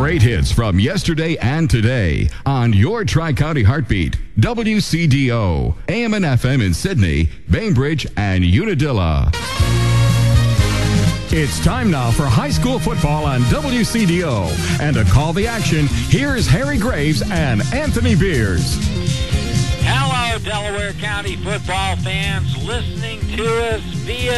Great hits from yesterday and today on your Tri-County Heartbeat, WCDO, AM and FM in Sydney, Bainbridge, and Unadilla. It's time now for high school football on WCDO. And to call the action, here's Harry Graves and Anthony Beers. Hello, Delaware County football fans listening to us via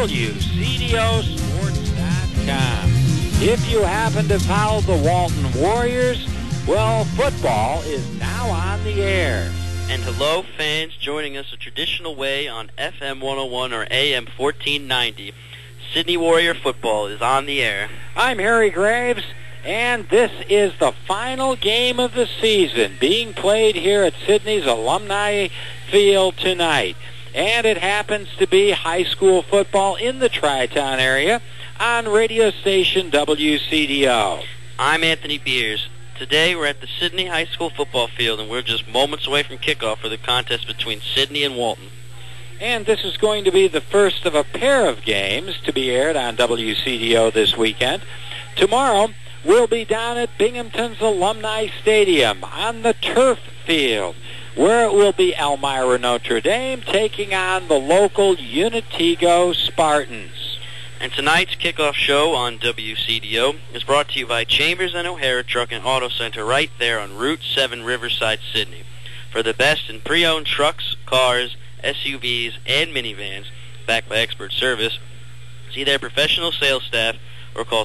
WCDOsports.com. If you happen to follow the Walton Warriors, well, football is now on the air. And hello, fans joining us the traditional way on FM 101 or AM 1490. Sydney Warrior football is on the air. I'm Harry Graves, and this is the final game of the season being played here at Sydney's Alumni Field tonight. And it happens to be high school football in the Tri-Town area on radio station WCDO. I'm Anthony Beers. Today we're at the Sydney High School football field, and we're just moments away from kickoff for the contest between Sydney and Walton. And this is going to be the first of a pair of games to be aired on WCDO this weekend. Tomorrow, we'll be down at Binghamton's Alumni Stadium on the turf field, where it will be Elmira Notre Dame taking on the local Unitigo Spartans. And tonight's kickoff show on WCDO is brought to you by Chambers & O'Hara Truck and Auto Center right there on Route 7, Riverside, Sydney. For the best in pre-owned trucks, cars, SUVs, and minivans, backed by expert service, see their professional sales staff or call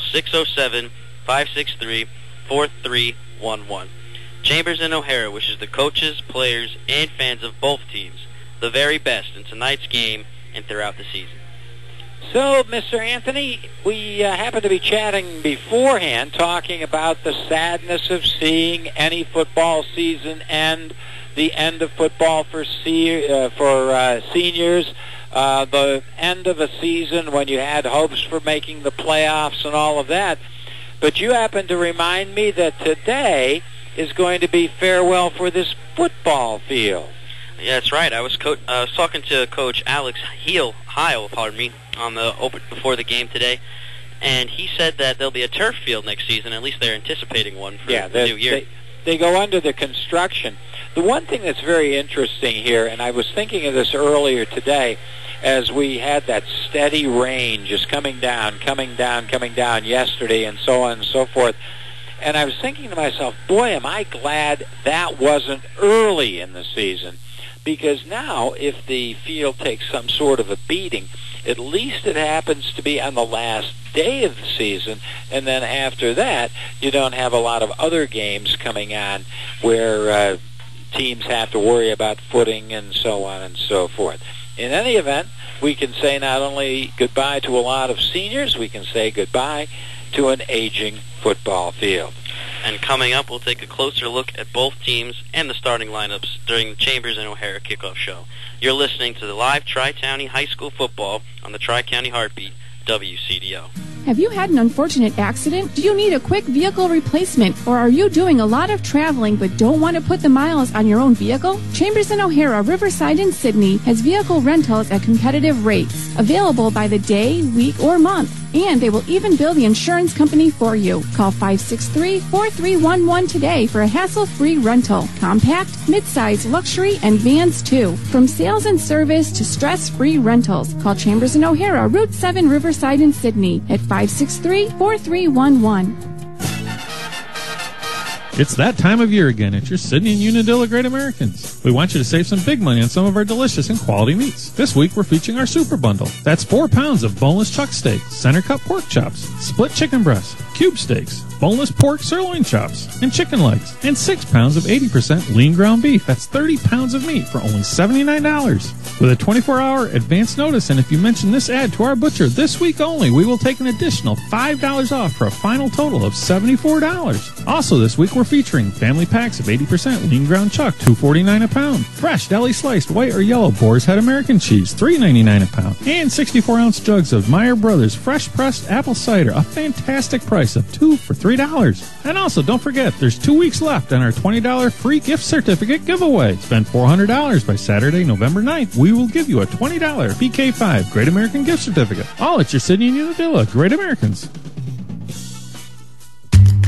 607-563-4311. Chambers & O'Hara wishes the coaches, players, and fans of both teams the very best in tonight's game and throughout the season. So, Mr. Anthony, we happened to be chatting beforehand, talking about the sadness of seeing any football season end, the end of football for seniors, the end of a season when you had hopes for making the playoffs and all of that. But you happen to remind me that today is going to be farewell for this football field. Yeah, that's right. I was talking to Coach Alex Heil, on the before the game today, and he said that there'll be a turf field next season. At least they're anticipating one for the new year. They go under the construction. The one thing that's very interesting here, and I was thinking of this earlier today, as we had that steady rain just coming down yesterday, and so on and so forth. And I was thinking to myself, boy, am I glad that wasn't early in the season. Because now, if the field takes some sort of a beating, at least it happens to be on the last day of the season, and then after that, you don't have a lot of other games coming on where teams have to worry about footing and so on and so forth. In any event, we can say not only goodbye to a lot of seniors, we can say goodbye to an aging football field. And coming up, we'll take a closer look at both teams and the starting lineups during the Chambers & O'Hara kickoff show. You're listening to the live Tri-County High School football on the Tri-County Heartbeat, WCDO. Have you had an unfortunate accident? Do you need a quick vehicle replacement? Or are you doing a lot of traveling but don't want to put the miles on your own vehicle? Chambers & O'Hara, Riverside, and Sydney has vehicle rentals at competitive rates, available by the day, week, or month. And they will even bill the insurance company for you. Call 563-4311 today for a hassle-free rental. Compact, midsize, luxury, and vans too. From sales and service to stress-free rentals. Call Chambers & O'Hara, Route 7, Riverside, and Sydney at 563-4311. It's that time of year again at your Sydney and Unadilla Great Americans. We want you to save some big money on some of our delicious and quality meats. This week we're featuring our Super Bundle. That's 4 pounds of boneless chuck steak, center cut pork chops, split chicken breast, cube steaks, boneless pork sirloin chops, and chicken legs, and 6 pounds of 80% lean ground beef. That's 30 pounds of meat for only $79. With a 24-hour advance notice, and if you mention this ad to our butcher this week only, we will take an additional $5 off for a final total of $74. Also this week we're featuring family packs of 80% lean ground chuck, $2.49 a pound. Fresh deli sliced white or yellow Boar's Head American cheese, $3.99 a pound. And 64-ounce jugs of Meyer Brothers fresh pressed apple cider, a fantastic price of 2 for $3. And also don't forget, there's 2 weeks left on our $20 free gift certificate giveaway. Spend $400 by Saturday, November 9th. We will give you a $20 BK5 Great American gift certificate. All at your Sydney and Unadilla Great Americans.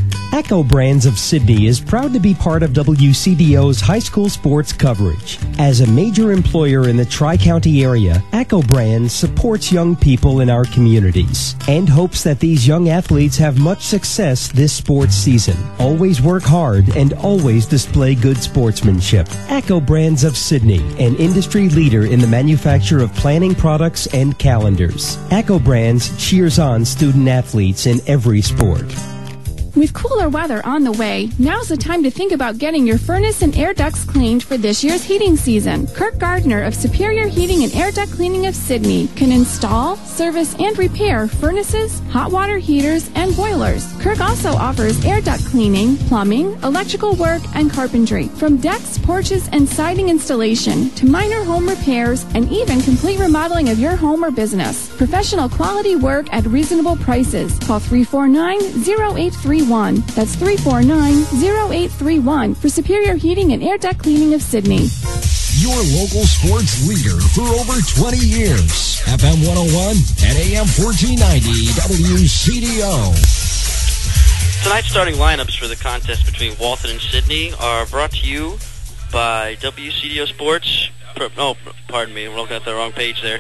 Echo Brands of Sydney is proud to be part of WCDO's high school sports coverage. As a major employer in the Tri-County area, Echo Brands supports young people in our communities and hopes that these young athletes have much success this sports season. Always work hard and always display good sportsmanship. Echo Brands of Sydney, an industry leader in the manufacture of planning products and calendars. Echo Brands cheers on student athletes in every sport. With cooler weather on the way, now's the time to think about getting your furnace and air ducts cleaned for this year's heating season. Kirk Gardner of Superior Heating and Air Duct Cleaning of Sydney can install, service, and repair furnaces, hot water heaters, and boilers. Kirk also offers air duct cleaning, plumbing, electrical work, and carpentry. From decks, porches, and siding installation to minor home repairs and even complete remodeling of your home or business. Professional quality work at reasonable prices. Call 349-0831. That's 349-0831 for Superior Heating and Air Duct Cleaning of Sydney. Your local sports leader for over 20 years. FM 101 and AM 1490 WCDO. Tonight's starting lineups for the contest between Walton and Sydney are brought to you by WCDO Sports. Oh, pardon me, we're looking at the wrong page there.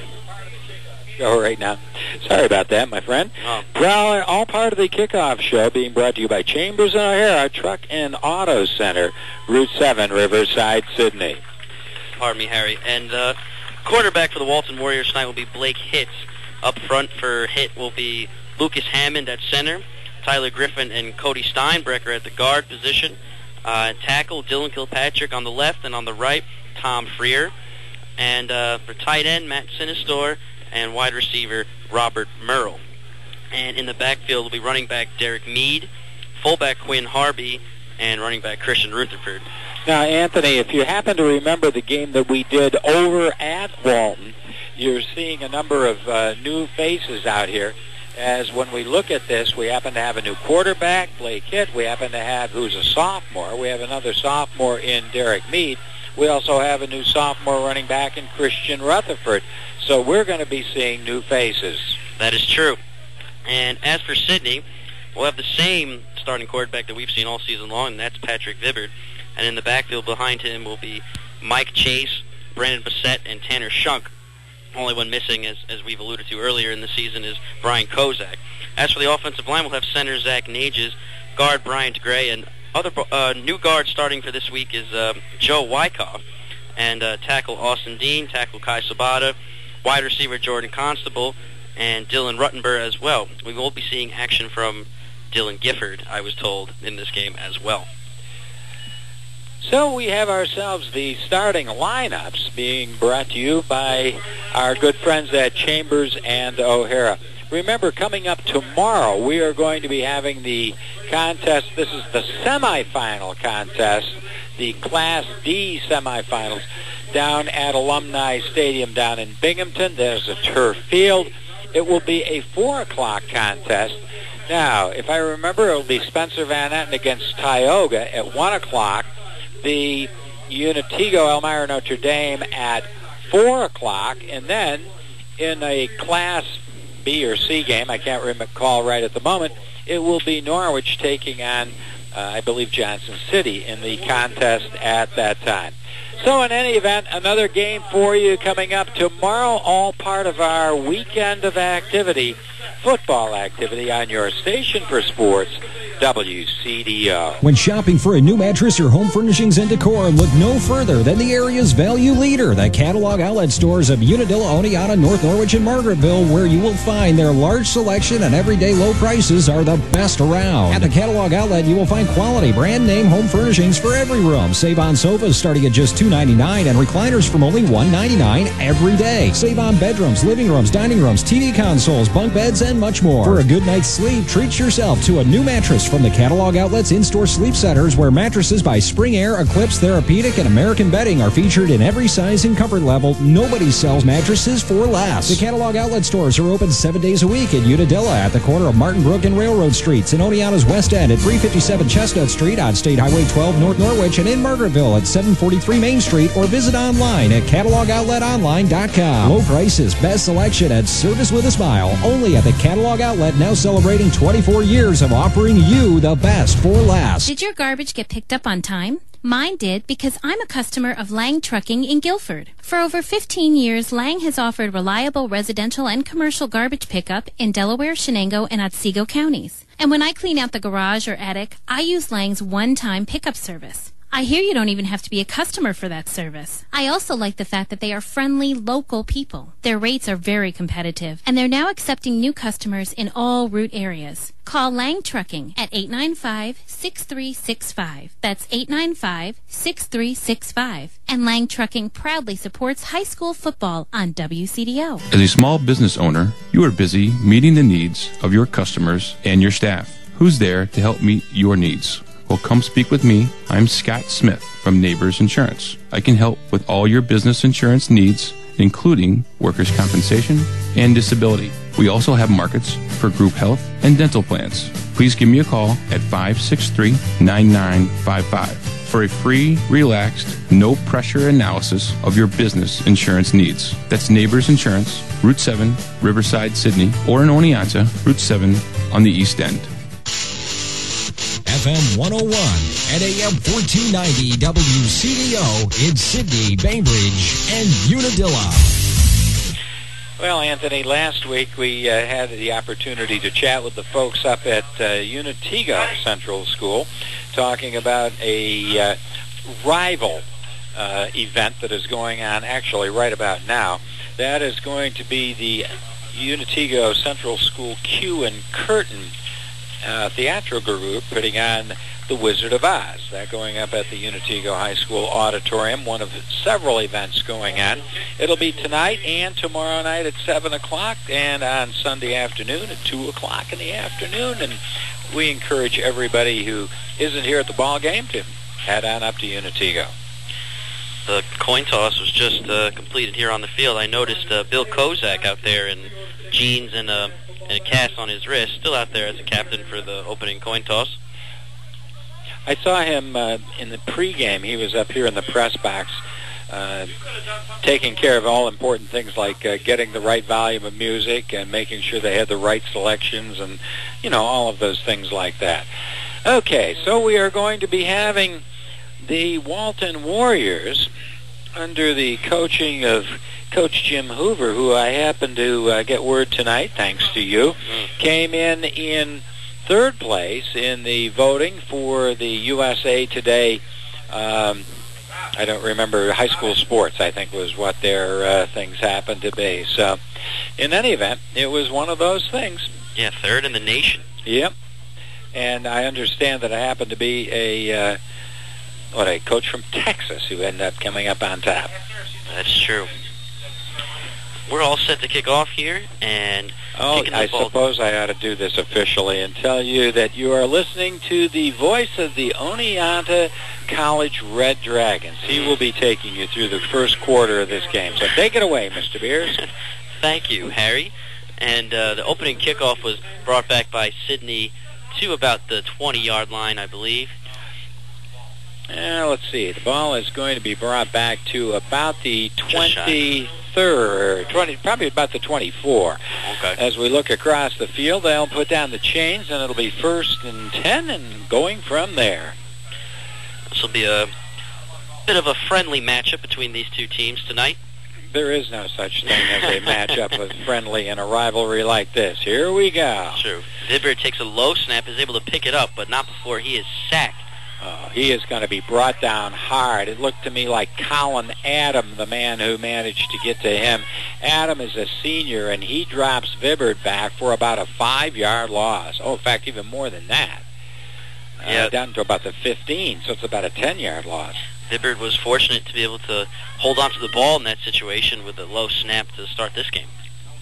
Go right now. Sorry about that, my friend. Well, all part of the kickoff show being brought to you by Chambers and O'Hara Truck and Auto Center, Route 7, Riverside, Sydney. Pardon me, Harry. And quarterback for the Walton Warriors tonight will be Blake Hitz. Up front for Hitt will be Lucas Hammond at center, Tyler Griffin and Cody Steinbrecher at the guard position. Tackle, Dylan Kilpatrick on the left, and on the right, Tom Freer. And for tight end, Matt Sinistor, and wide receiver Robert Merrill. And in the backfield will be running back Derek Mead, fullback Quinn Harvey, and running back Christian Rutherford. Now, Anthony, if you happen to remember the game that we did over at Walton, you're seeing a number of new faces out here. As when we look at this, we happen to have a new quarterback, Blake Hitt. We happen to have, who's a sophomore. We have another sophomore in Derek Mead. We also have a new sophomore running back in Christian Rutherford. So we're going to be seeing new faces. That is true. And as for Sydney, we'll have the same starting quarterback that we've seen all season long, and that's Patrick Vibbard. And in the backfield behind him will be Mike Chase, Brandon Bassett, and Tanner Shunk. Only one missing, as we've alluded to earlier in the season, is Brian Kozak. As for the offensive line, we'll have center Zach Nages, guard Bryant Gray, and other new guard starting for this week is Joe Wyckoff, and tackle Austin Dean, tackle Kai Sabata, wide receiver Jordan Constable, and Dylan Ruttenberg as well. We will be seeing action from Dylan Gifford, I was told, in this game as well. So we have ourselves the starting lineups being brought to you by our good friends at Chambers and O'Hara. Remember, coming up tomorrow, we are going to be having the contest. This is the semifinal contest, the Class D semifinals, down at Alumni Stadium down in Binghamton. There's a turf field. It will be a 4 o'clock contest. Now, if I remember, it will be Spencer Van Etten against Tioga at 1 o'clock. The Unitigo Elmira Notre Dame at 4 o'clock. And then in a Class B or C game, I can't recall right at the moment, it will be Norwich taking on, I believe, Johnson City in the contest at that time. So in any event, another game for you coming up tomorrow, all part of our weekend of activity, football activity on your station for sports, WCDO. When shopping for a new mattress or home furnishings and decor, look no further than the area's value leader, the catalog outlet stores of Unadilla, Oneonta, North Norwich, and Margaretville, where you will find their large selection and everyday low prices are the best around. At the catalog outlet, you will find quality brand name home furnishings for every room. Save on sofas starting at just $2.99 and recliners from only $1.99 every day. Save on bedrooms, living rooms, dining rooms, TV consoles, bunk beds, and much more. For a good night's sleep, treat yourself to a new mattress from the catalog outlet's in-store sleep centers, where mattresses by Spring Air, Eclipse, Therapeutic, and American Bedding are featured in every size and comfort level. Nobody sells mattresses for less. The catalog outlet stores are open 7 days a week in Unadilla at the corner of Martin Brook and Railroad Streets, in Oneonta's West End at 357 Chestnut Street, on State Highway 12 North Norwich, and in Margaretville at 743 Main Street, or visit online at catalogoutletonline.com. Low prices, best selection, and service with a smile. Only at the catalog outlet, now celebrating 24 years of offering you you the best for last. Did your garbage get picked up on time? Mine did, because I'm a customer of Lang Trucking in Guilford. For over 15 years, Lang has offered reliable residential and commercial garbage pickup in Delaware, Shenango, and Otsego counties. And when I clean out the garage or attic, I use Lang's one-time pickup service. I hear you don't even have to be a customer for that service. I also like the fact that they are friendly, local people. Their rates are very competitive, and they're now accepting new customers in all route areas. Call Lang Trucking at 895-6365. That's 895-6365. And Lang Trucking proudly supports high school football on WCDO. As a small business owner, you are busy meeting the needs of your customers and your staff. Who's there to help meet your needs? Well, come speak with me. I'm Scott Smith from Neighbors Insurance. I can help with all your business insurance needs, including workers' compensation and disability. We also have markets for group health and dental plans. Please give me a call at 563-9955 for a free, relaxed, no-pressure analysis of your business insurance needs. That's Neighbors Insurance, Route 7, Riverside, Sydney, or in Oneonta, Route 7 on the East End. FM 101 and AM 1490 WCDO in Sydney, Bainbridge, and Unadilla. Well, Anthony, last week we had the opportunity to chat with the folks up at Unitego Central School, talking about a rival event that is going on actually right about now. That is going to be the Unitego Central School Cue and Curtain theatrical group putting on The Wizard of Oz. That going up at the Unitego High School Auditorium, one of several events going on. It'll be tonight and tomorrow night at 7 o'clock and on Sunday afternoon at 2 o'clock in the afternoon. And we encourage everybody who isn't here at the ball game to head on up to Unitego. The coin toss was just completed here on the field. I noticed Bill Kozak out there in jeans and a cast on his wrist, still out there as a captain for the opening coin toss. I saw him in the pregame. He was up here in the press box taking care of all important things like getting the right volume of music and making sure they had the right selections and, all of those things like that. Okay, so we are going to be having the Walton Warriors under the coaching of Coach Jim Hoover, who I happened to get word tonight, thanks to you, came in third place in the voting for the USA Today, I don't remember, high school sports, I think was what their things happened to be. So, in any event, it was one of those things. Yeah, third in the nation. Yep. And I understand that it happened to be a coach from Texas who ended up coming up on top. That's true. We're all set to kick off here, and I suppose I ought to do this officially and tell you that you are listening to the voice of the Oneonta College Red Dragons. He will be taking you through the first quarter of this game. So take it away, Mr. Beers. Thank you, Harry. And the opening kickoff was brought back by Sydney to about the 20-yard line, I believe. Let's see. The ball is going to be brought back to about the 23rd, probably about the 24. Okay. As we look across the field, they'll put down the chains, and it'll be 1st and 10, and going from there. This will be a bit of a friendly matchup between these two teams tonight. There is no such thing as a matchup of friendly in a rivalry like this. Here we go. True. Vibert takes a low snap, is able to pick it up, but not before he is sacked. He is going to be brought down hard. It looked to me like Colin Adam, the man who managed to get to him. Adam is a senior, and he drops Vibert back for about a 5-yard loss. Oh, in fact, even more than that. Down to about the 15, so it's about a 10-yard loss. Vibert was fortunate to be able to hold on to the ball in that situation with a low snap to start this game.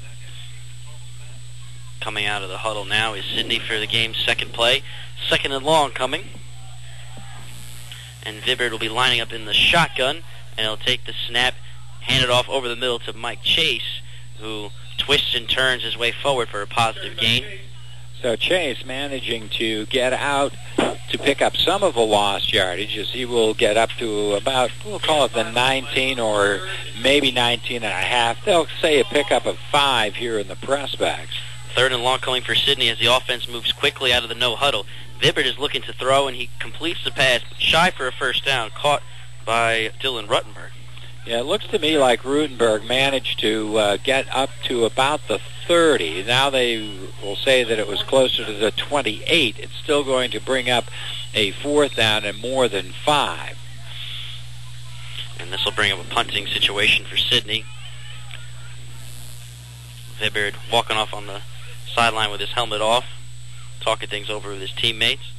Coming out of the huddle now is Sydney for the game's second play. 2nd and long coming. And Vibert will be lining up in the shotgun, and he'll take the snap, hand it off over the middle to Mike Chase, who twists and turns his way forward for a positive gain. So Chase managing to get out to pick up some of the lost yardage, as he will get up to about, we'll call it the 19 or maybe 19 and a half. They'll say a pickup of 5 here in the press backs. 3rd and long coming for Sydney as the offense moves quickly out of the no huddle. Vibbert is looking to throw, and he completes the pass, shy for a first down, caught by Dylan Ruttenberg. Yeah, it looks to me like Rutenberg managed to get up to about the 30. Now they will say that it was closer to the 28. It's still going to bring up a fourth down and more than 5. And this will bring up a punting situation for Sidney. Vibbert walking off on the sideline with his helmet off, talking things over with his teammates.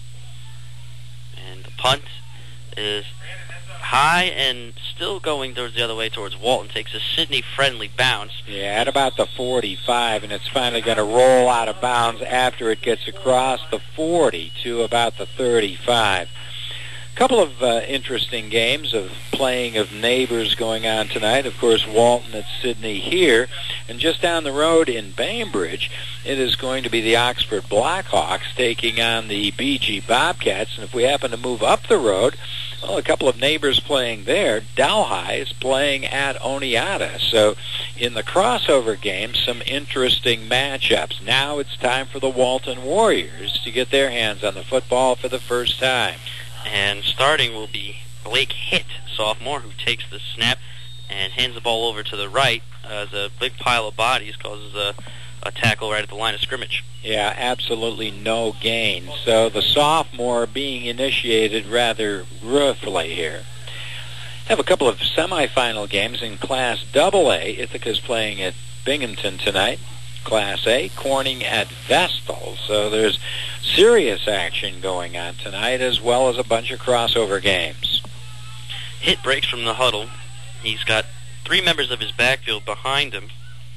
And the punt is high and still going towards the other way towards Walton. Takes a Sidney-friendly bounce. Yeah, at about the 45, and it's finally going to roll out of bounds after it gets across the 40 to about the 35. A couple of interesting games of playing of neighbors going on tonight. Of course, Walton at Sidney here. And just down the road in Bainbridge, it is going to be the Oxford Blackhawks taking on the BG Bobcats. And if we happen to move up the road, well, a couple of neighbors playing there. Delhi is playing at Oneonta. So in the crossover game, some interesting matchups. Now it's time for the Walton Warriors to get their hands on the football for the first time. And starting will be Blake Hitt, sophomore, who takes the snap and hands the ball over to the right as a big pile of bodies causes a tackle right at the line of scrimmage. Yeah, absolutely no gain. So the sophomore being initiated rather roughly here. Have a couple of semifinal games in Class AA. Ithaca's playing at Binghamton tonight. Class A, Corning at Vestal. So there's serious action going on tonight, as well as a bunch of crossover games. Hitt breaks from the huddle. He's got 3 members of his backfield behind him.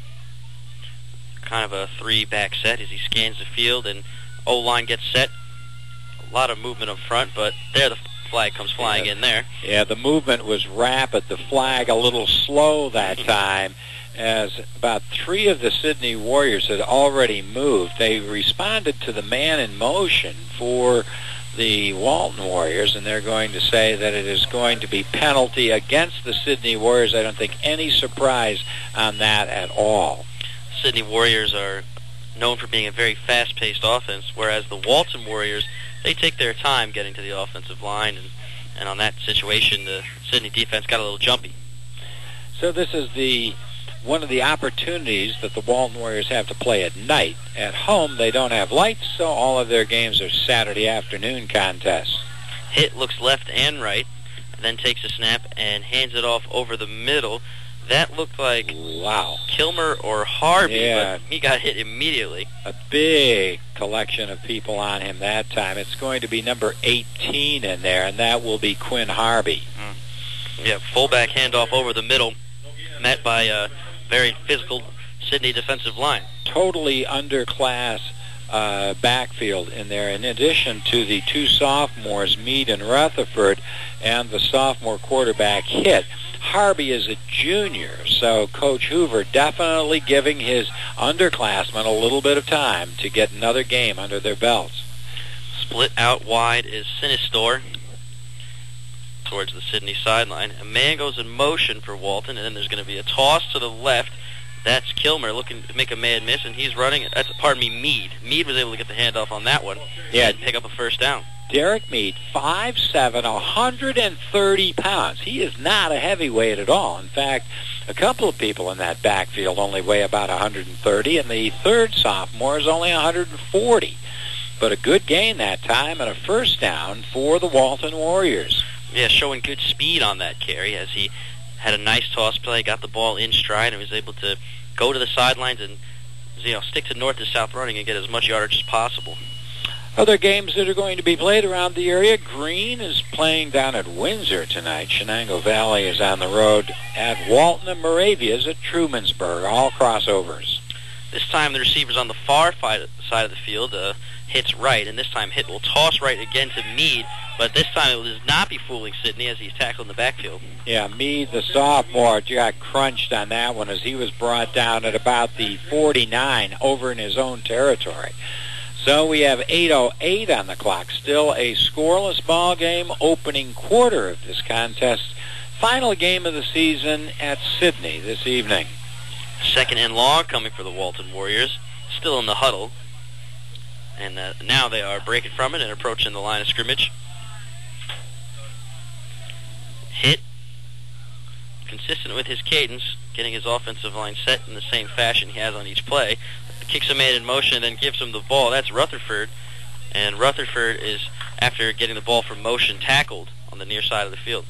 Kind of a 3-back set as he scans the field, and O-line gets set. A lot of movement up front, but there the flag comes flying in there. Yeah, the movement was rapid. The flag a little slow that time, as about 3 of the Sidney Warriors had already moved. They responded to the man in motion for the Walton Warriors, and they're going to say that it is going to be penalty against the Sidney Warriors. I don't think any surprise on that at all. Sidney Warriors are known for being a very fast-paced offense, whereas the Walton Warriors, they take their time getting to the offensive line, and on that situation, the Sidney defense got a little jumpy. So this is one of the opportunities that the Walton Warriors have to play at night. At home, they don't have lights, so all of their games are Saturday afternoon contests. Hitt looks left and right, then takes a snap and hands it off over the middle. That looked like Kilmer or Harvey, but he got hit immediately. A big collection of people on him that time. It's going to be number 18 in there, and that will be Quinn Harvey. Yeah, fullback handoff over the middle, met by a very physical Sidney defensive line. Totally underclass backfield in there, in addition to the 2 sophomores, Meade and Rutherford, and the sophomore quarterback Hitt. Harvey is a junior, so Coach Hoover definitely giving his underclassmen a little bit of time to get another game under their belts. Split out wide is Sinistor towards the Sidney sideline. A man goes in motion for Walton, and then there's going to be a toss to the left. That's Kilmer looking to make a man miss, and he's running. Meade. Meade was able to get the handoff on that one and pick up a first down. Derek Meade, 5'7", 130 pounds. He is not a heavyweight at all. In fact, a couple of people in that backfield only weigh about 130, and the third sophomore is only 140. But a good gain that time and a first down for the Walton Warriors. Yeah, showing good speed on that carry as he had a nice toss play, got the ball in stride, and was able to go to the sidelines and stick to north to south running and get as much yardage as possible. Other games that are going to be played around the area, Green is playing down at Windsor tonight. Shenango Valley is on the road at Walton, and Moravia is at Trumansburg, all crossovers. This time the receiver's on the far side of the field, hits right, and this time Hitt will toss right again to Meade, but this time it will not be fooling Sidney as he's tackled in the backfield. Yeah, Meade, the sophomore, got crunched on that one as he was brought down at about the 49 over in his own territory. So we have 8:08 on the clock. Still a scoreless ball game, opening quarter of this contest. Final game of the season at Sidney this evening. Second and long coming for the Walton Warriors. Still in the huddle. And now they are breaking from it and approaching the line of scrimmage. Hit, consistent with his cadence, getting his offensive line set in the same fashion he has on each play. Kicks a man in motion and then gives him the ball. That's Rutherford. And Rutherford is, after getting the ball from motion, tackled on the near side of the field.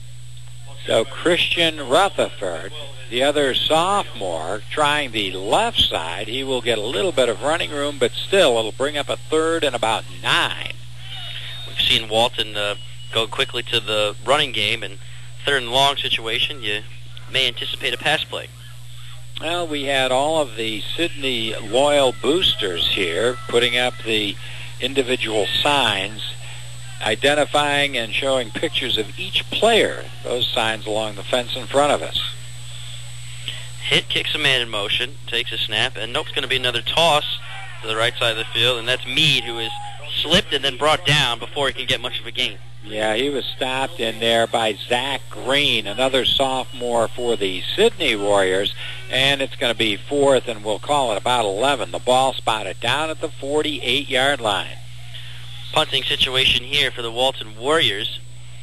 So Christian Rutherford, the other sophomore, trying the left side. He will get a little bit of running room, but still it'll bring up a third and about 9. We've seen Walton go quickly to the running game, and third and long situation, you may anticipate a pass play. Well, we had all of the Sidney loyal boosters here putting up the individual signs, identifying and showing pictures of each player, those signs along the fence in front of us. Hit kicks a man in motion, takes a snap, and nope, it's going to be another toss to the right side of the field, and that's Meade, who is slipped and then brought down before he can get much of a gain. Yeah, he was stopped in there by Zach Green, another sophomore for the Sidney Warriors, and it's going to be fourth, and we'll call it about 11. The ball spotted down at the 48-yard line. Punting situation here for the Walton Warriors,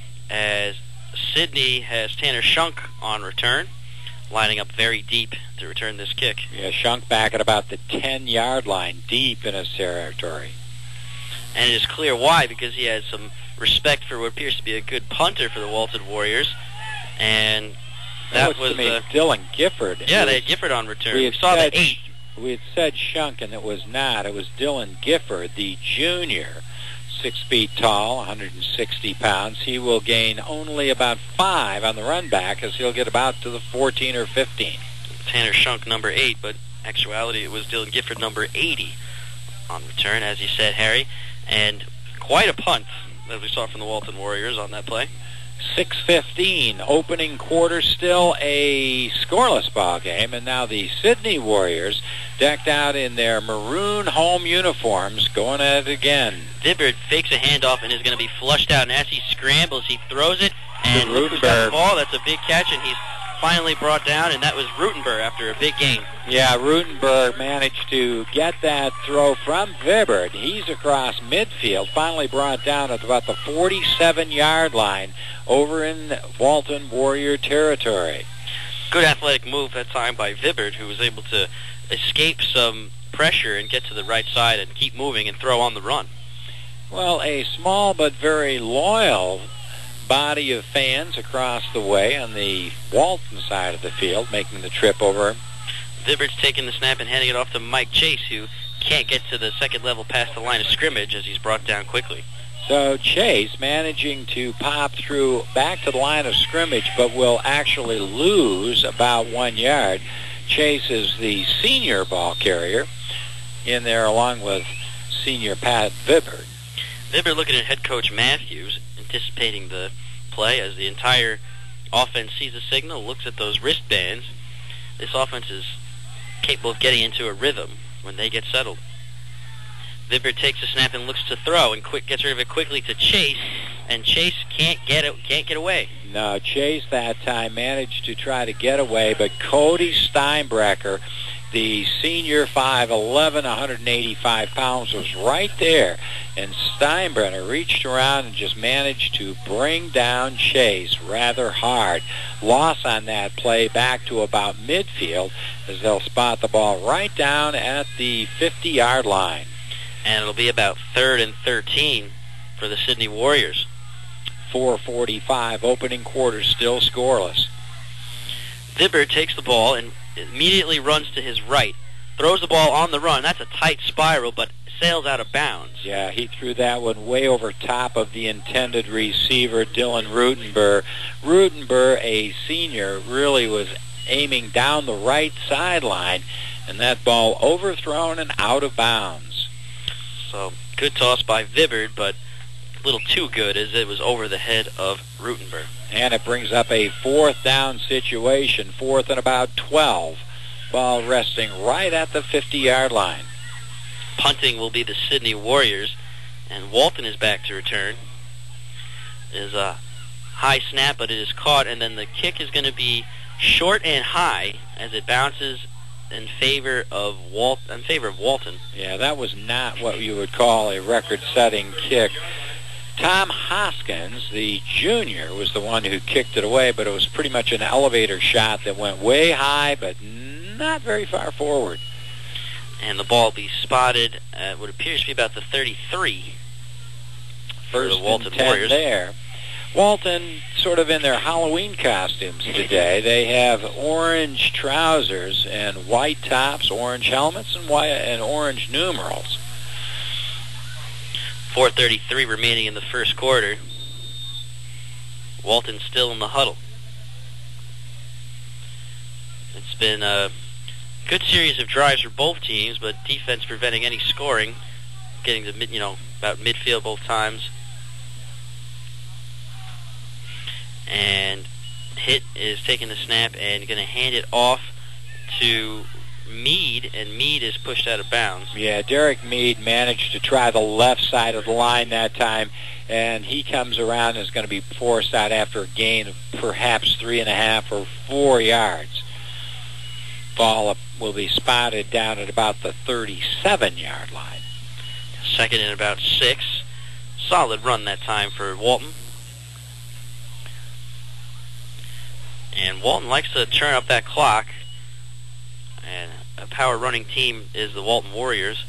as Sidney has Tanner Shunk on return, lining up very deep to return this kick. Yeah, Shunk back at about the 10-yard line, deep in his territory. And it is clear why, because he has some respect for what appears to be a good punter for the Walton Warriors. And that was Dylan Gifford. Yeah, they had Gifford on return. We saw the 8. We had said Shunk, and it was not. It was Dylan Gifford, the junior, 6 feet tall, 160 pounds. He will gain only about 5 on the run back, as he'll get about to the 14 or 15. Tanner Shunk, number 8, but actuality it was Dylan Gifford, number 80, on return, as you said, Harry. And quite a punt that we saw from the Walton Warriors on that play. 6:15, opening quarter, still a scoreless ball game, and now the Sidney Warriors, decked out in their maroon home uniforms, going at it again. Vibbard fakes a handoff and is going to be flushed out, and as he scrambles, he throws it, and Rutenberg got the ball. That's a big catch, and he's finally brought down, and that was Rutenberg after a big gain. Yeah, Rutenberg managed to get that throw from Vibbard. He's across midfield, finally brought down at about the 47-yard line over in Walton Warrior territory. Good athletic move that time by Vibbard, who was able to escape some pressure and get to the right side and keep moving and throw on the run. Well, a small but very loyal body of fans across the way on the Walton side of the field making the trip over. Vibbard's taking the snap and handing it off to Mike Chase, who can't get to the second level past the line of scrimmage as he's brought down quickly. So Chase managing to pop through back to the line of scrimmage, but will actually lose about 1 yard. Chase is the senior ball carrier in there along with senior Pat Vibbard. Vibbard looking at head coach Matthews, anticipating the play as the entire offense sees the signal, looks at those wristbands. This offense is capable of getting into a rhythm when they get settled. Vibbard takes a snap and looks to throw and gets rid of it quickly to Chase, and Chase can't get away. No, Chase that time managed to try to get away, but Cody Steinbrecher, the senior 5'11", 185 pounds, was right there, and Steinbrenner reached around and just managed to bring down Chase rather hard. Loss on that play back to about midfield as they'll spot the ball right down at the 50-yard line. And it'll be about 3rd and 13 for the Sidney Warriors. 4:45, opening quarter, still scoreless. Vibbard takes the ball and immediately runs to his right, throws the ball on the run. That's a tight spiral, but sails out of bounds. Yeah, he threw that one way over top of the intended receiver, Dylan Rutenberg. Rutenberg, a senior, really was aiming down the right sideline, and that ball overthrown and out of bounds. So, good toss by Vibbard, but a little too good as it was over the head of Rutenberg. And it brings up a 4th down situation, 4th and about 12. Ball resting right at the 50-yard line. Punting will be the Sidney Warriors, and Walton is back to return. It is a high snap, but it is caught, and then the kick is going to be short and high as it bounces in favor of Walton. Yeah, that was not what you would call a record-setting kick. Tom Hoskins, the junior, was the one who kicked it away, but it was pretty much an elevator shot that went way high, but not very far forward. And the ball will be spotted at what appears to be about the 33 for the Walton Warriors. There. Walton sort of in their Halloween costumes today. They have orange trousers and white tops, orange helmets, and orange numerals. 4:33 remaining in the first quarter. Walton still in the huddle. It's been a good series of drives for both teams, but defense preventing any scoring, getting to about midfield both times. And Hitt is taking the snap and going to hand it off to Meade, and Meade is pushed out of bounds. Yeah, Derek Meade managed to try the left side of the line that time, and he comes around and is going to be forced out after a gain of perhaps 3.5 or 4 yards. Ball will be spotted down at about the 37-yard line. Second and about 6. Solid run that time for Walton. And Walton likes to turn up that clock. And a power running team is the Walton Warriors.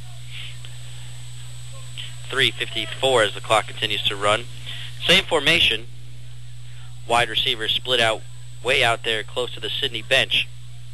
3:54 as the clock continues to run. Same formation. Wide receivers split out way out there close to the Sidney bench.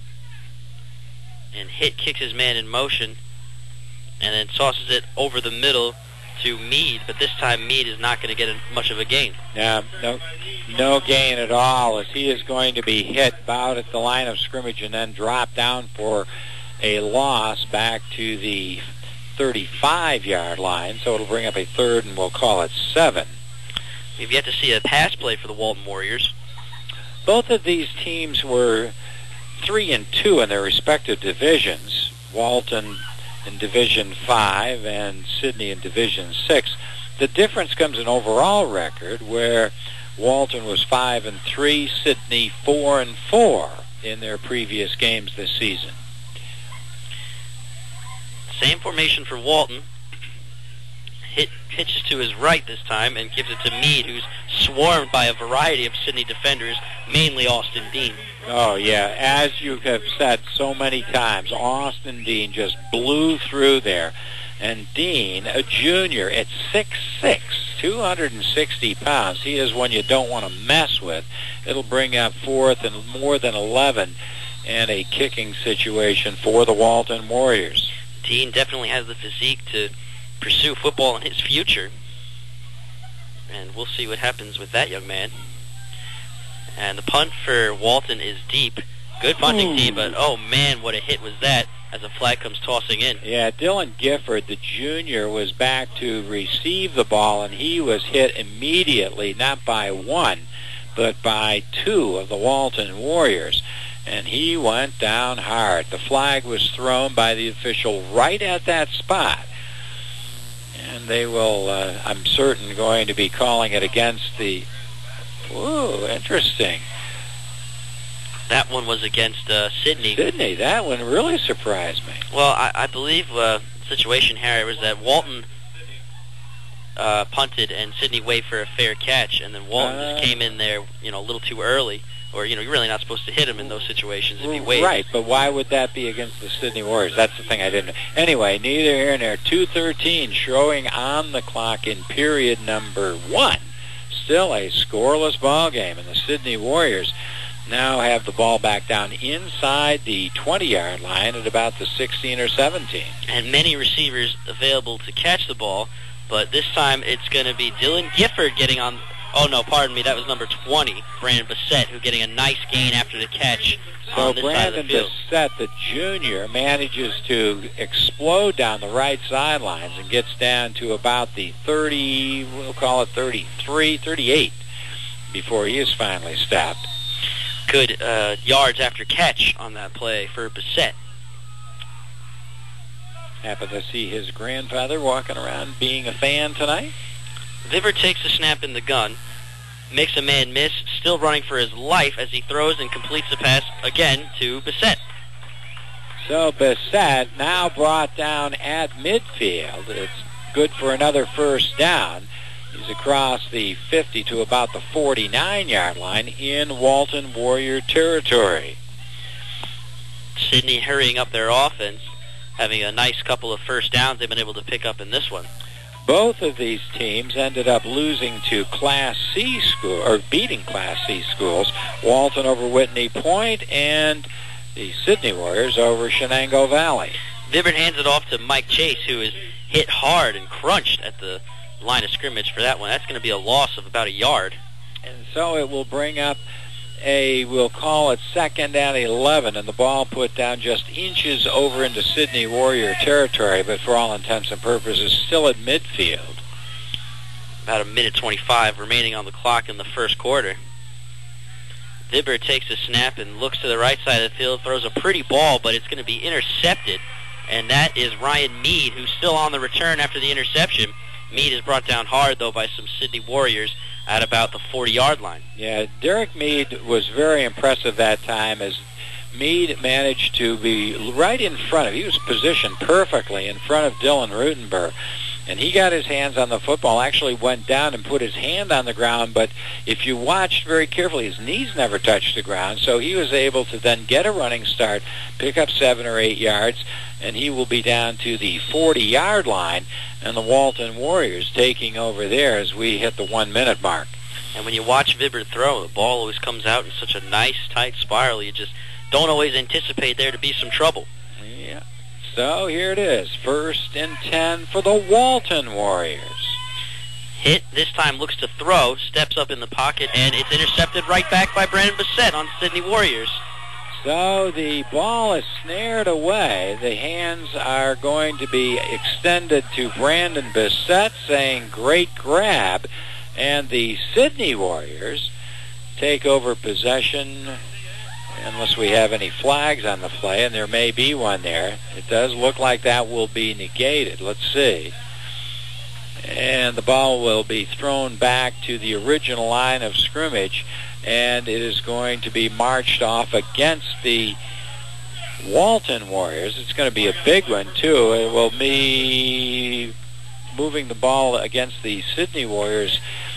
And Hitt kicks his man in motion and then tosses it over the middle to Meade, but this time Meade is not going to get much of a gain. No gain at all, as he is going to be hit about at the line of scrimmage and then drop down for a loss back to the 35-yard line, so it'll bring up a third, and we'll call it 7. We've yet to see a pass play for the Walton Warriors. Both of these teams were 3-2 in their respective divisions. Walton in Division 5 and Sidney in Division 6. The difference comes in overall record, where Walton was 5-3, Sidney 4-4 in their previous games this season. Same formation for Walton. Hitt pitches to his right this time and gives it to Meade, who's swarmed by a variety of Sidney defenders, mainly Austin Dean. Oh, yeah. As you have said so many times, Austin Dean just blew through there. And Dean, a junior at 6'6", 260 pounds, he is one you don't want to mess with. It'll bring up fourth and more than 11 and a kicking situation for the Walton Warriors. Dean definitely has the physique to pursue football in his future. And we'll see what happens with that young man. And the punt for Walton is deep. Good punting team, but oh man, what a hit was that as a flag comes tossing in. Yeah, Dylan Gifford, the junior, was back to receive the ball, and he was hit immediately, not by one, but by two of the Walton Warriors. And he went down hard. The flag was thrown by the official right at that spot. And they will, I'm certain, going to be calling it against the... Ooh, interesting. That one was against Sidney. Sidney, that one really surprised me. Well, I believe the situation, Harry, was that Walton punted and Sidney waited for a fair catch, and then Walton just came in there, a little too early. Or, you're really not supposed to hit him in those situations if you wait. Right, but why would that be against the Sidney Warriors? That's the thing I didn't... Anyway, neither here nor there. 2:13 showing on the clock in period number 1. Still a scoreless ball game, and the Sidney Warriors now have the ball back down inside the 20-yard line at about the 16 or 17. And many receivers available to catch the ball, but this time it's going to be Dylan Gifford getting on... Oh, no, pardon me, that was number 20, Brandon Bassett, who getting a nice gain after the catch on this side of the field. So Brandon Bassett, the junior, manages to explode down the right sidelines and gets down to about the 30, we'll call it 33, 38, before he is finally stopped. Good yards after catch on that play for Bassett. Happen to see his grandfather walking around being a fan tonight. Viver takes the snap in the gun, makes a man miss, still running for his life as he throws and completes the pass again to Bassett. So Bissett now brought down at midfield. It's good for another first down. He's across the 50 to about the 49-yard line in Walton Warrior territory. Sidney hurrying up their offense, having a nice couple of first downs they've been able to pick up in this one. Both of these teams ended up losing to Class C school, or beating Class C schools. Walton over Whitney Point and the Sidney Warriors over Shenango Valley. Vibbert hands it off to Mike Chase, who is hit hard and crunched at the line of scrimmage for that one. That's going to be a loss of about a yard. And so it will bring up we'll call it 2nd and 11, and the ball put down just inches over into Sidney Warrior territory, but for all intents and purposes still at midfield. About a minute 25 remaining on the clock in the first quarter. Vibbert takes a snap and looks to the right side of the field, throws a pretty ball, but it's going to be intercepted, and that is Ryan Mead, who's still on the return after the interception. Mead is brought down hard, though, by some Sidney Warriors at about the 40-yard line. Yeah, Derek Mead was very impressive that time as Mead managed to be right in front of, he was positioned perfectly in front of Dylan Rutenberg. And he got his hands on the football, actually went down and put his hand on the ground, but if you watched very carefully, his knees never touched the ground, so he was able to then get a running start, pick up 7 or 8 yards, and he will be down to the 40-yard line, and the Walton Warriors taking over there as we hit the 1-minute mark. And when you watch Vibbert throw, the ball always comes out in such a nice, tight spiral. You just don't always anticipate there to be some trouble. Yeah. So here it is, 1st and 10 for the Walton Warriors. Hit, this time looks to throw, steps up in the pocket, and it's intercepted right back by Brandon Bissett on Sidney Warriors. So the ball is snared away. The hands are going to be extended to Brandon Bissett, saying great grab. And the Sidney Warriors take over possession, unless we have any flags on the play, and there may be one there. It does look like that will be negated. Let's see. And the ball will be thrown back to the original line of scrimmage, and it is going to be marched off against the Walton Warriors. It's going to be a big one, too. It will be moving the ball against the Sidney Warriors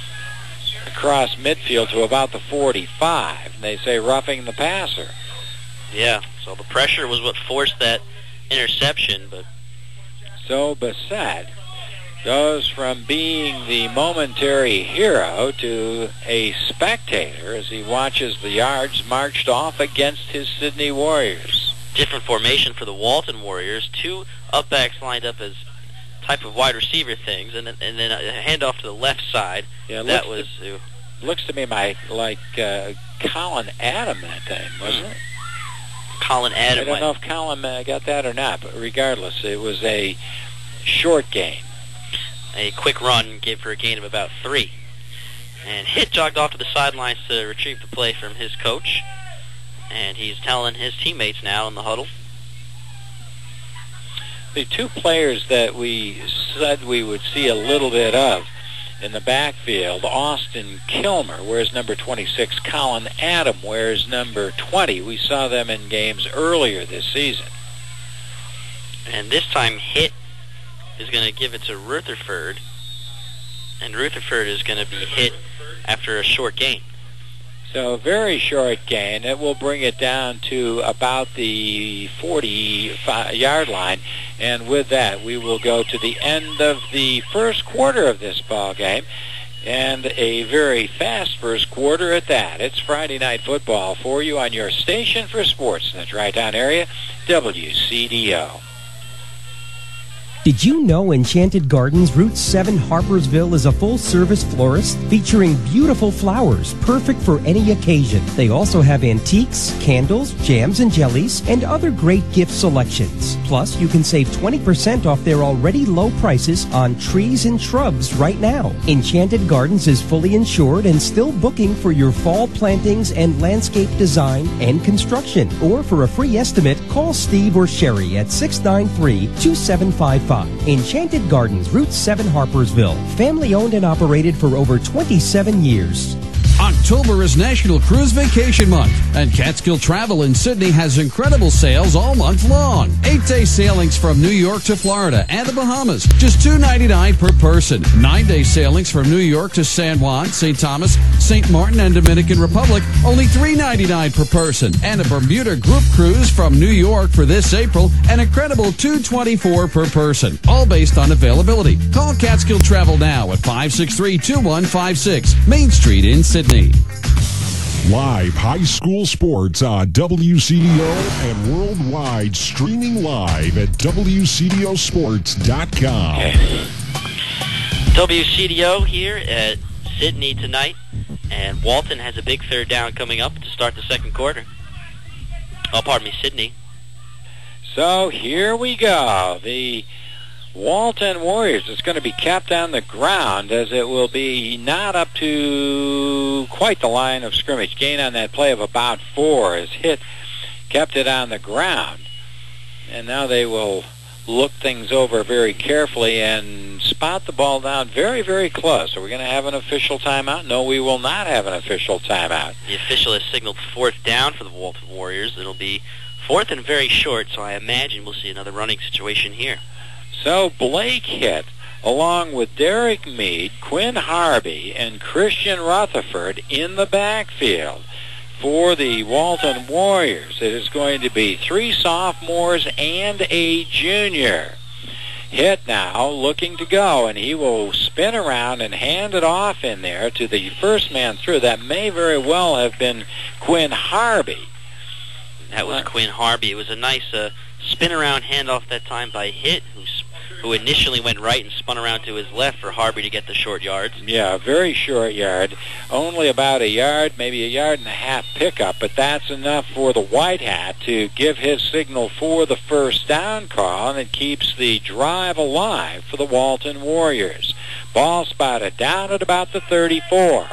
across midfield to about the 45. They say roughing the passer. Yeah, so the pressure was what forced that interception. But so Bissett goes from being the momentary hero to a spectator as he watches the yards marched off against his Sidney Warriors. Different formation for the Walton Warriors. 2 upbacks lined up as type of wide receiver things, and then a handoff to the left side. Yeah, that looks to me like Colin Adam that time, wasn't it? Colin Adam. I don't know if Colin got that or not, but regardless, it was a short gain. A quick run gave for a gain of about 3. And Hitt jogged off to the sidelines to retrieve the play from his coach. And he's telling his teammates now in the huddle. The 2 players that we said we would see a little bit of in the backfield, Austin Kilmer wears number 26, Colin Adam wears number 20. We saw them in games earlier this season. And this time Hitt is going to give it to Rutherford, and Rutherford is going to be hit after a short gain. So a very short gain. It will bring it down to about the 40-yard line, and with that we will go to the end of the first quarter of this ball game, and a very fast first quarter at that. It's Friday Night Football for you on your station for sports in the Tri-Town area, WCDO. Did you know Enchanted Gardens Route 7 Harpersville is a full-service florist featuring beautiful flowers, perfect for any occasion? They also have antiques, candles, jams and jellies, and other great gift selections. Plus, you can save 20% off their already low prices on trees and shrubs right now. Enchanted Gardens is fully insured and still booking for your fall plantings and landscape design and construction. Or for a free estimate, call Steve or Sherry at 693-2755. Enchanted Gardens, Route 7 Harpersville. Family owned and operated for over 27 years. October is National Cruise Vacation Month, and Catskill Travel in Sydney has incredible sales all month long. 8-day sailings from New York to Florida and the Bahamas, just $2.99 per person. 9-day sailings from New York to San Juan, St. Thomas, St. Martin, and Dominican Republic, only $3.99 per person. And a Bermuda group cruise from New York for this April, an incredible $224 per person, all based on availability. Call Catskill Travel now at 563-2156, Main Street in Sydney. Live high school sports on WCDO and worldwide, streaming live at WCDOsports.com. Okay. WCDO here at Sydney tonight, and Walton has a big third down coming up to start the second quarter. Oh, pardon me, Sydney. So here we go. The Walton Warriors is going to be kept on the ground, as it will be not up to quite the line of scrimmage. Gain on that play of about 4 as Hitt kept it on the ground. And now they will look things over very carefully and spot the ball down very, very close. Are we going to have an official timeout? No, we will not have an official timeout. The official has signaled 4th down for the Walton Warriors. It'll be 4th and very short, so I imagine we'll see another running situation here. So Blake Hitt, along with Derek Mead, Quinn Harvey, and Christian Rutherford in the backfield for the Walton Warriors. It is going to be 3 sophomores and a junior. Hitt now looking to go, and he will spin around and hand it off in there to the first man through. That may very well have been Quinn Harvey. That was Quinn Harvey. It was a nice spin-around handoff that time by Hitt, who initially went right and spun around to his left for Harvey to get the short yards. Yeah, very short yard. Only about a yard, maybe a yard and a half pickup, but that's enough for the White Hat to give his signal for the first down call, and it keeps the drive alive for the Walton Warriors. Ball spotted down at about the 34.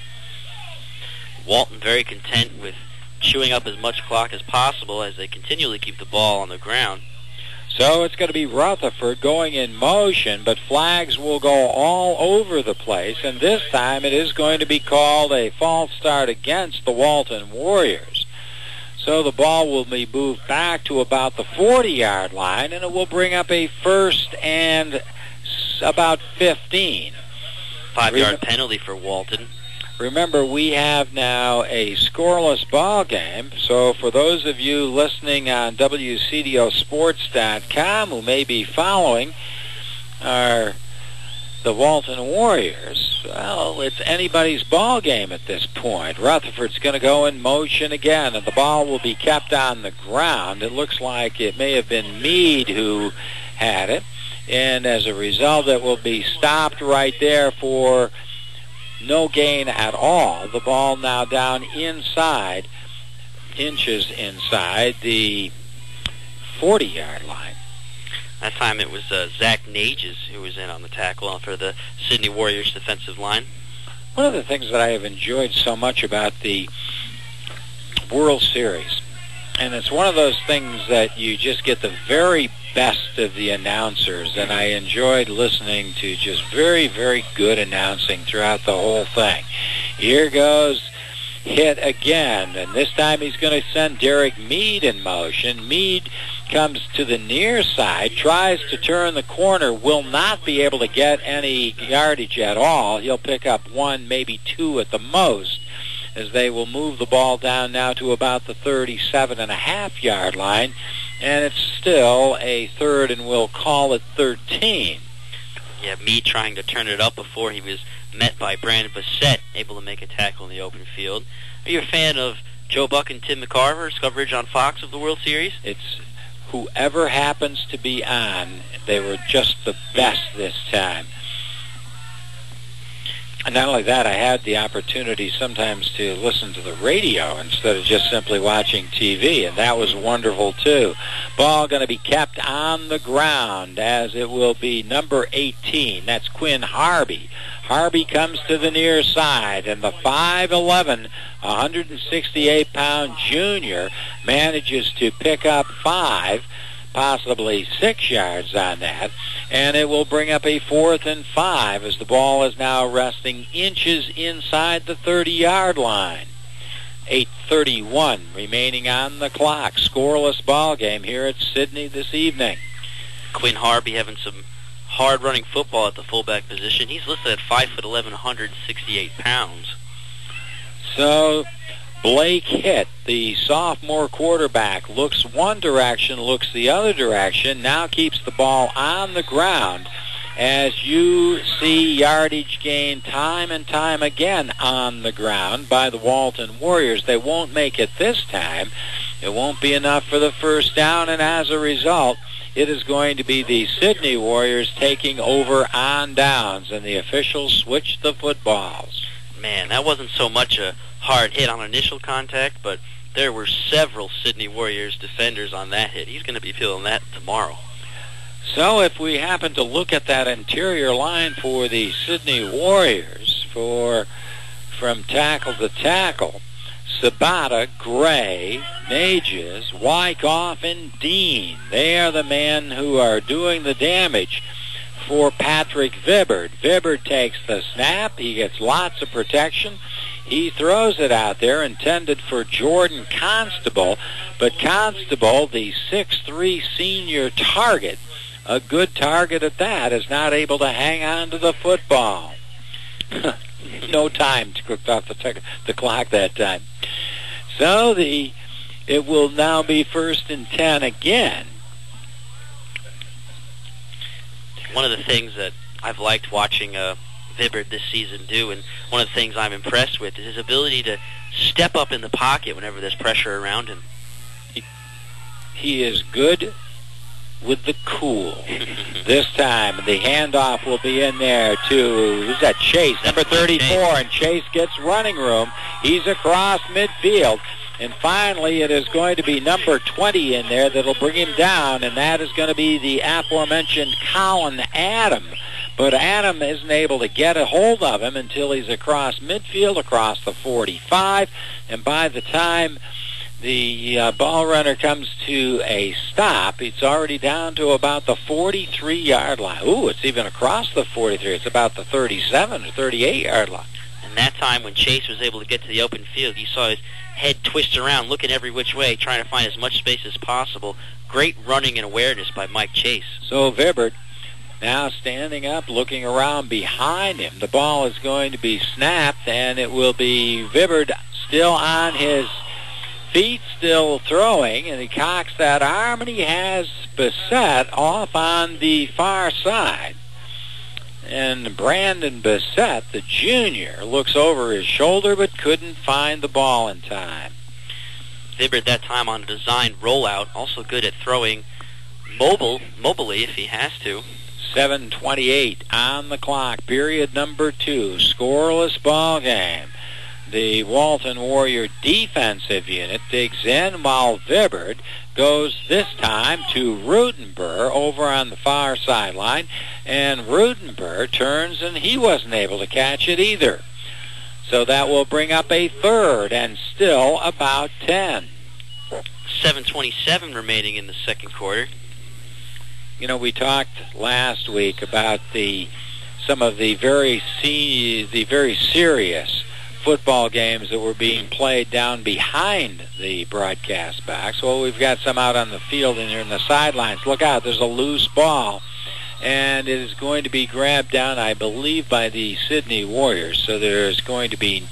Walton very content with chewing up as much clock as possible as they continually keep the ball on the ground. So it's going to be Rutherford going in motion, but flags will go all over the place, and this time it is going to be called a false start against the Walton Warriors. So the ball will be moved back to about the 40-yard line, and it will bring up a first and about 15. 5-yard penalty for Walton. Remember, we have now a scoreless ball game, so for those of you listening on WCDOsports.com who may be following the Walton Warriors, well, it's anybody's ball game at this point. Rutherford's going to go in motion again, and the ball will be kept on the ground. It looks like it may have been Mead who had it, and as a result, it will be stopped right there for no gain at all. The ball now down inside, inches inside the 40-yard line. That time it was Zach Nages who was in on the tackle for the Sydney Warriors defensive line. One of the things that I have enjoyed so much about the World Series, and it's one of those things that you just get the very best of the announcers, and I enjoyed listening to just very, very good announcing throughout the whole thing. Here goes Hitt again, and this time he's going to send Derek Mead in motion. Mead comes to the near side, tries to turn the corner, will not be able to get any yardage at all. He'll pick up 1, maybe 2 at the most, as they will move the ball down now to about the 37.5-yard line. And it's still a third, and we'll call it 13. Yeah, Mead trying to turn it up before he was met by Brandon Bassett, able to make a tackle in the open field. Are you a fan of Joe Buck and Tim McCarver's coverage on Fox of the World Series? It's whoever happens to be on. They were just the best this time. And not only that, I had the opportunity sometimes to listen to the radio instead of just simply watching TV, and that was wonderful too. Ball going to be kept on the ground, as it will be number 18. That's Quinn Harvey. Harvey comes to the near side, and the 5'11", 168-pound junior manages to pick up 5. possibly 6 yards on that, and it will bring up a 4th and 5 as the ball is now resting inches inside the 30-yard line. 8:31 remaining on the clock. Scoreless ball game here at Sidney this evening. Quinn Harvey having some hard-running football at the fullback position. He's listed at 5'11", 168 pounds. So Blake Hitt, the sophomore quarterback, looks one direction, looks the other direction, now keeps the ball on the ground. As you see yardage gain time and time again on the ground by the Walton Warriors. They won't make it this time. It won't be enough for the first down, and as a result, it is going to be the Sidney Warriors taking over on downs, and the officials switch the footballs. Man, that wasn't so much a hard hit on initial contact, but there were several Sidney Warriors defenders on that hit. He's going to be feeling that tomorrow. So if we happen to look at that interior line for the Sidney Warriors, from tackle to tackle, Sabata, Gray, Mages, Wyckoff, and Dean. They are the men who are doing the damage for Patrick Vibbard. Vibbard takes the snap. He gets lots of protection. He throws it out there, intended for Jordan Constable, but Constable, the 6'3" senior target, a good target at that, is not able to hang on to the football. No time to cook off the clock that time. So it will now be 1st and 10 again. One of the things that I've liked watching Vibbard this season do, and one of the things I'm impressed with, is his ability to step up in the pocket whenever there's pressure around him. He is good with the cool. This time, the handoff will be in there to, who's that, Chase, number 34, and Chase gets running room. He's across midfield. And finally, it is going to be number 20 in there that'll bring him down, and that is going to be the aforementioned Colin Adam. But Adam isn't able to get a hold of him until he's across midfield, across the 45, and by the time the ball runner comes to a stop, it's already down to about the 43-yard line. Ooh, it's even across the 43. It's about the 37 or 38-yard line. And that time when Chase was able to get to the open field, you saw his head twist around, looking every which way, trying to find as much space as possible. Great running and awareness by Mike Chase. So Vibbard now standing up, looking around behind him. The ball is going to be snapped, and it will be Vibbard still on his feet, still throwing, and he cocks that arm, and he has Bissett off on the far side. And Brandon Bissett, the junior, looks over his shoulder but couldn't find the ball in time. Vibbard that time on a designed rollout, also good at throwing mobily if he has to. 7:28 on the clock, period number 2, scoreless ball game. The Walton Warrior defensive unit digs in while Vibbard goes this time to Rutenberg over on the far sideline, and Rutenberg turns and he wasn't able to catch it either. So that will bring up a 3rd and still about 10. 7:27 remaining in the second quarter. You know, we talked last week about some of the very serious football games that were being played down behind the broadcast box. Well, we've got some out on the field and here in the sidelines. Look out, there's a loose ball, and it is going to be grabbed down, I believe, by the Sidney Warriors, so there's going to be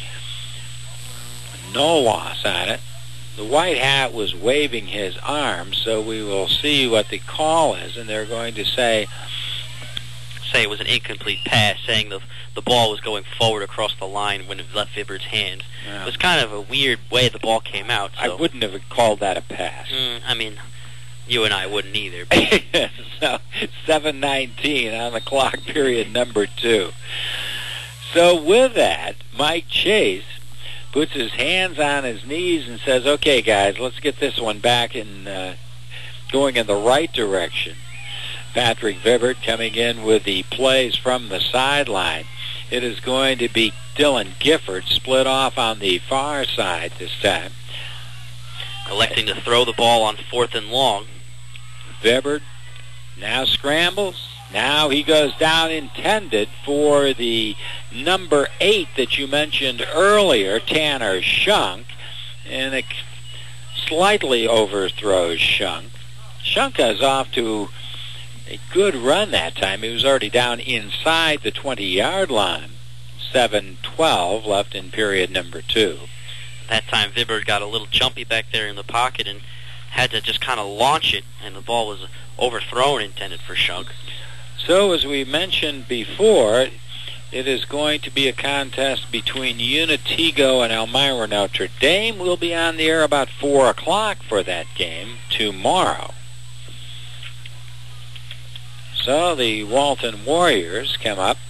no loss on it. The white hat was waving his arm, so we will see what the call is, and they're going to say it was an incomplete pass, saying the ball was going forward across the line when it left Vibbard's hands. Yeah. It was kind of a weird way the ball came out. So. I wouldn't have called that a pass. I mean, you and I wouldn't either. So 7:19 on the clock, period number 2. So with that, Mike Chase puts his hands on his knees and says, okay, guys, let's get this one back and going in the right direction. Patrick Vibbard coming in with the plays from the sideline. It is going to be Dylan Gifford split off on the far side this time. Electing to throw the ball on 4th and long. Vibbard now scrambles. Now he goes down intended for the number 8 that you mentioned earlier, Tanner Schunk, and it slightly overthrows Schunk. Schunk is off to a good run that time. He was already down inside the 20-yard line. 7:12 left in period number 2. That time Vibbard got a little jumpy back there in the pocket and had to just kind of launch it, and the ball was overthrown intended for Schunk. So as we mentioned before, it is going to be a contest between Unitigo and Elmira Notre Dame. We'll be on the air about 4 o'clock for that game tomorrow. So the Walton Warriors come up.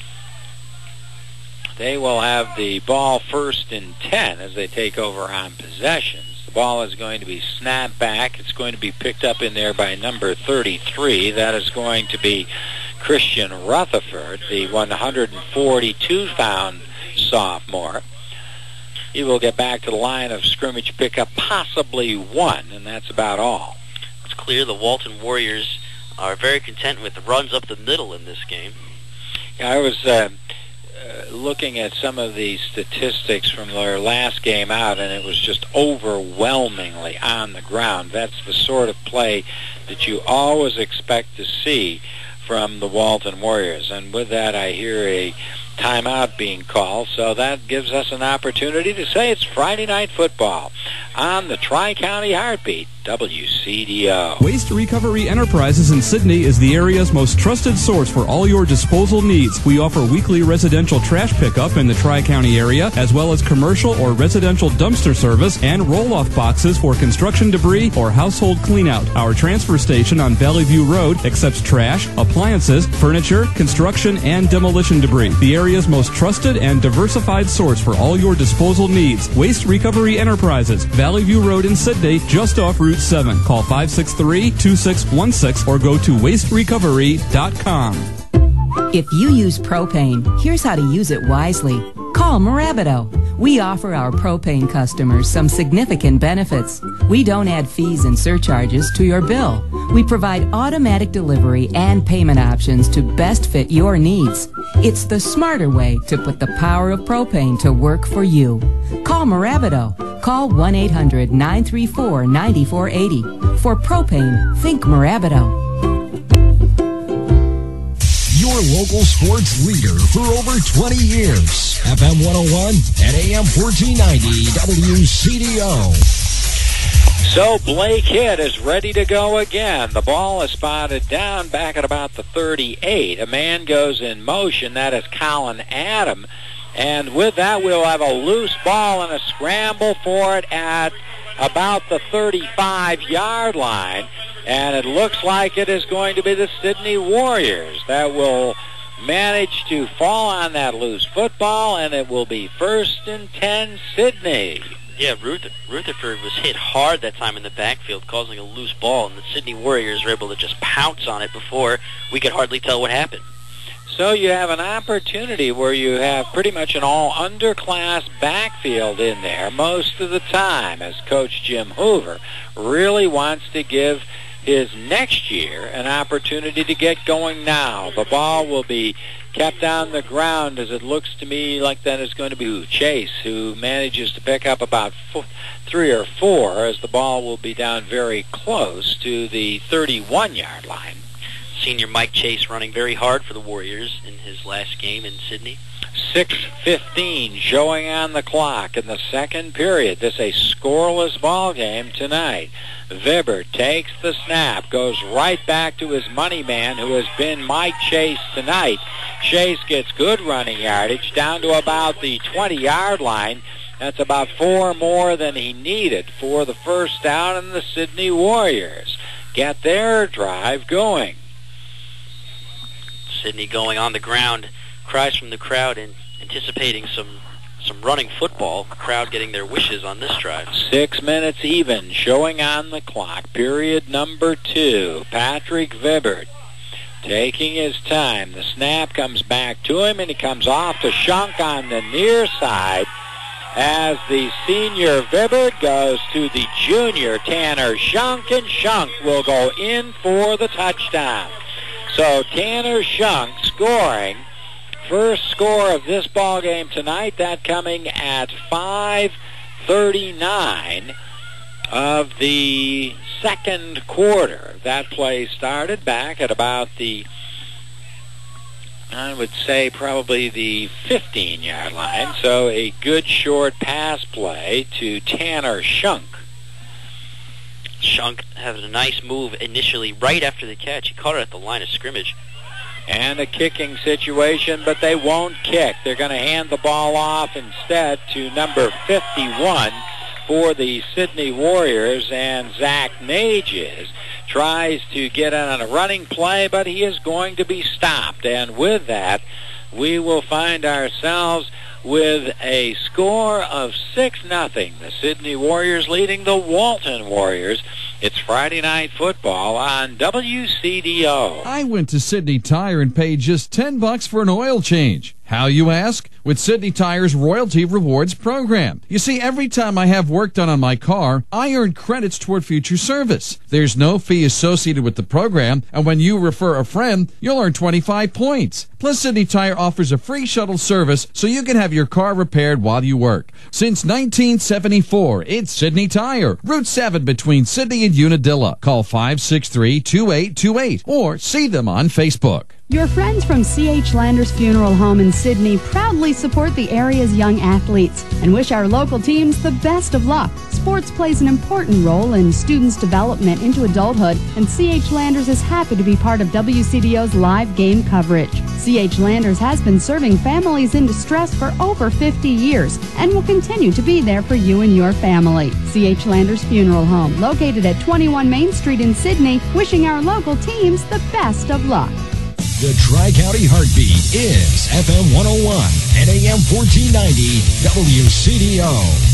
They will have the ball 1st and 10 as they take over on possessions. The ball is going to be snapped back. It's going to be picked up in there by number 33. That is going to be Christian Rutherford, the 142-pound sophomore. He will get back to the line of scrimmage, pick up possibly 1, and that's about all. It's clear the Walton Warriors are very content with the runs up the middle in this game. Yeah, I was looking at some of the statistics from their last game out, and it was just overwhelmingly on the ground. That's the sort of play that you always expect to see from the Walton Warriors. And with that, I hear a timeout being called, so that gives us an opportunity to say it's Friday Night Football on the Tri-County Heartbeat, WCDO. Waste Recovery Enterprises in Sydney is the area's most trusted source for all your disposal needs. We offer weekly residential trash pickup in the Tri-County area, as well as commercial or residential dumpster service and roll-off boxes for construction debris or household cleanout. Our transfer station on Valley View Road accepts trash, appliances, furniture, construction, and demolition debris. The area's most trusted and diversified source for all your disposal needs. Waste Recovery Enterprises, Valley View Road in Sydney, just off Route 7. Call 563-2616 or go to wasterecovery.com. If you use propane, here's how to use it wisely. Call Morabito. We offer our propane customers some significant benefits. We don't add fees and surcharges to your bill. We provide automatic delivery and payment options to best fit your needs. It's the smarter way to put the power of propane to work for you. Call Morabito. Call 1-800-934-9480. For propane, think Morabito. Your local sports leader for over 20 years. FM 101 and AM 1490 WCDO. So Blake Hitt is ready to go again. The ball is spotted down back at about the 38. A man goes in motion. That is Colin Adam. And with that, we'll have a loose ball and a scramble for it at about the 35-yard line. And it looks like it is going to be the Sydney Warriors that will manage to fall on that loose football, and it will be 1st and 10 Sydney. Yeah, Rutherford was hit hard that time in the backfield, causing a loose ball, and the Sydney Warriors were able to just pounce on it before we could hardly tell what happened. So you have an opportunity where you have pretty much an all-underclass backfield in there most of the time, as Coach Jim Hoover really wants to give his next year an opportunity to get going now. The ball will be kept on the ground, as it looks to me like that is going to be Chase, who manages to pick up about 3 or 4, as the ball will be down very close to the 31-yard line. Senior Mike Chase running very hard for the Warriors in his last game in Sydney. 6:15 showing on the clock in the second period. This is a scoreless ball game tonight. Vibber takes the snap, goes right back to his money man, who has been Mike Chase tonight. Chase gets good running yardage down to about the 20-yard line. That's about 4 more than he needed for the first down, and the Sydney Warriors get their drive going. Sydney going on the ground. Cries from the crowd and anticipating some running football. The crowd getting their wishes on this drive. 6 minutes even showing on the clock. Period number 2. Patrick Vibbard taking his time. The snap comes back to him, and he comes off to Schunk on the near side. as the senior Vibbert goes to the junior Tanner Shunk, and Shunk will go in for the touchdown. So Tanner Shunk scoring first score of this ball game tonight, that coming at 5:39 of the second quarter. That play started back at about the, I would say, probably the 15-yard line. So a good short pass play to Tanner Shunk. Shunk having a nice move initially right after the catch. He caught it at the line of scrimmage. And a kicking situation, but they won't kick. They're going to hand the ball off instead to number 51 for the Sydney Warriors, and Zach Nages tries to get on a running play, but he is going to be stopped. And with that, we will find ourselves with a score of 6-0. The Sydney Warriors leading the Walton Warriors. It's Friday Night Football on WCDO. I went to Sydney Tire and paid just $10 for an oil change. How, you ask? With Sydney Tire's Royalty Rewards program. You see, every time I have work done on my car, I earn credits toward future service. There's no fee associated with the program, and when you refer a friend, you'll earn 25 points. Plus, Sydney Tire offers a free shuttle service so you can have your car repaired while you work. Since 1974, it's Sydney Tire, Route 7 between Sydney and Unadilla. Call 563-2828 or see them on Facebook. Your friends from C.H. Landers Funeral Home in Sydney proudly support the area's young athletes and wish our local teams the best of luck. Sports plays an important role in students' development into adulthood, and C.H. Landers is happy to be part of WCDO's live game coverage. C.H. Landers has been serving families in distress for over 50 years and will continue to be there for you and your family. C.H. Landers Funeral Home, located at 21 Main Street in Sydney, wishing our local teams the best of luck. The Tri-County Heartbeat is FM 101 and AM 1490 WCDO.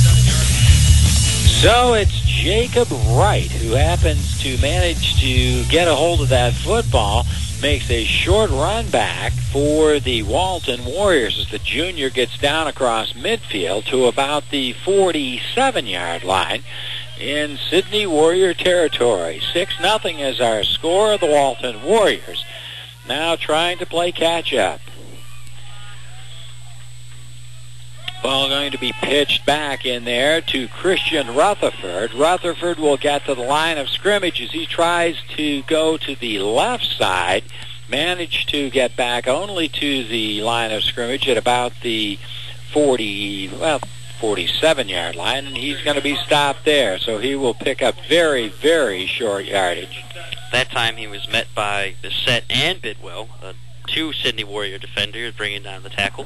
So it's Jacob Wright who happens to manage to get a hold of that football, makes a short run back for the Walton Warriors as the junior gets down across midfield to about the 47-yard line in Sydney Warrior territory. 6-0 is our score. The Walton Warriors now trying to play catch-up. Ball going to be pitched back in there to Christian Rutherford. Rutherford will get to the line of scrimmage as he tries to go to the left side. Managed to get back only to the line of scrimmage at about the 47-yard line, and he's going to be stopped there. So he will pick up very, very short yardage. That time he was met by Bissett and Bidwell, two Sydney Warrior defenders bringing down the tackle.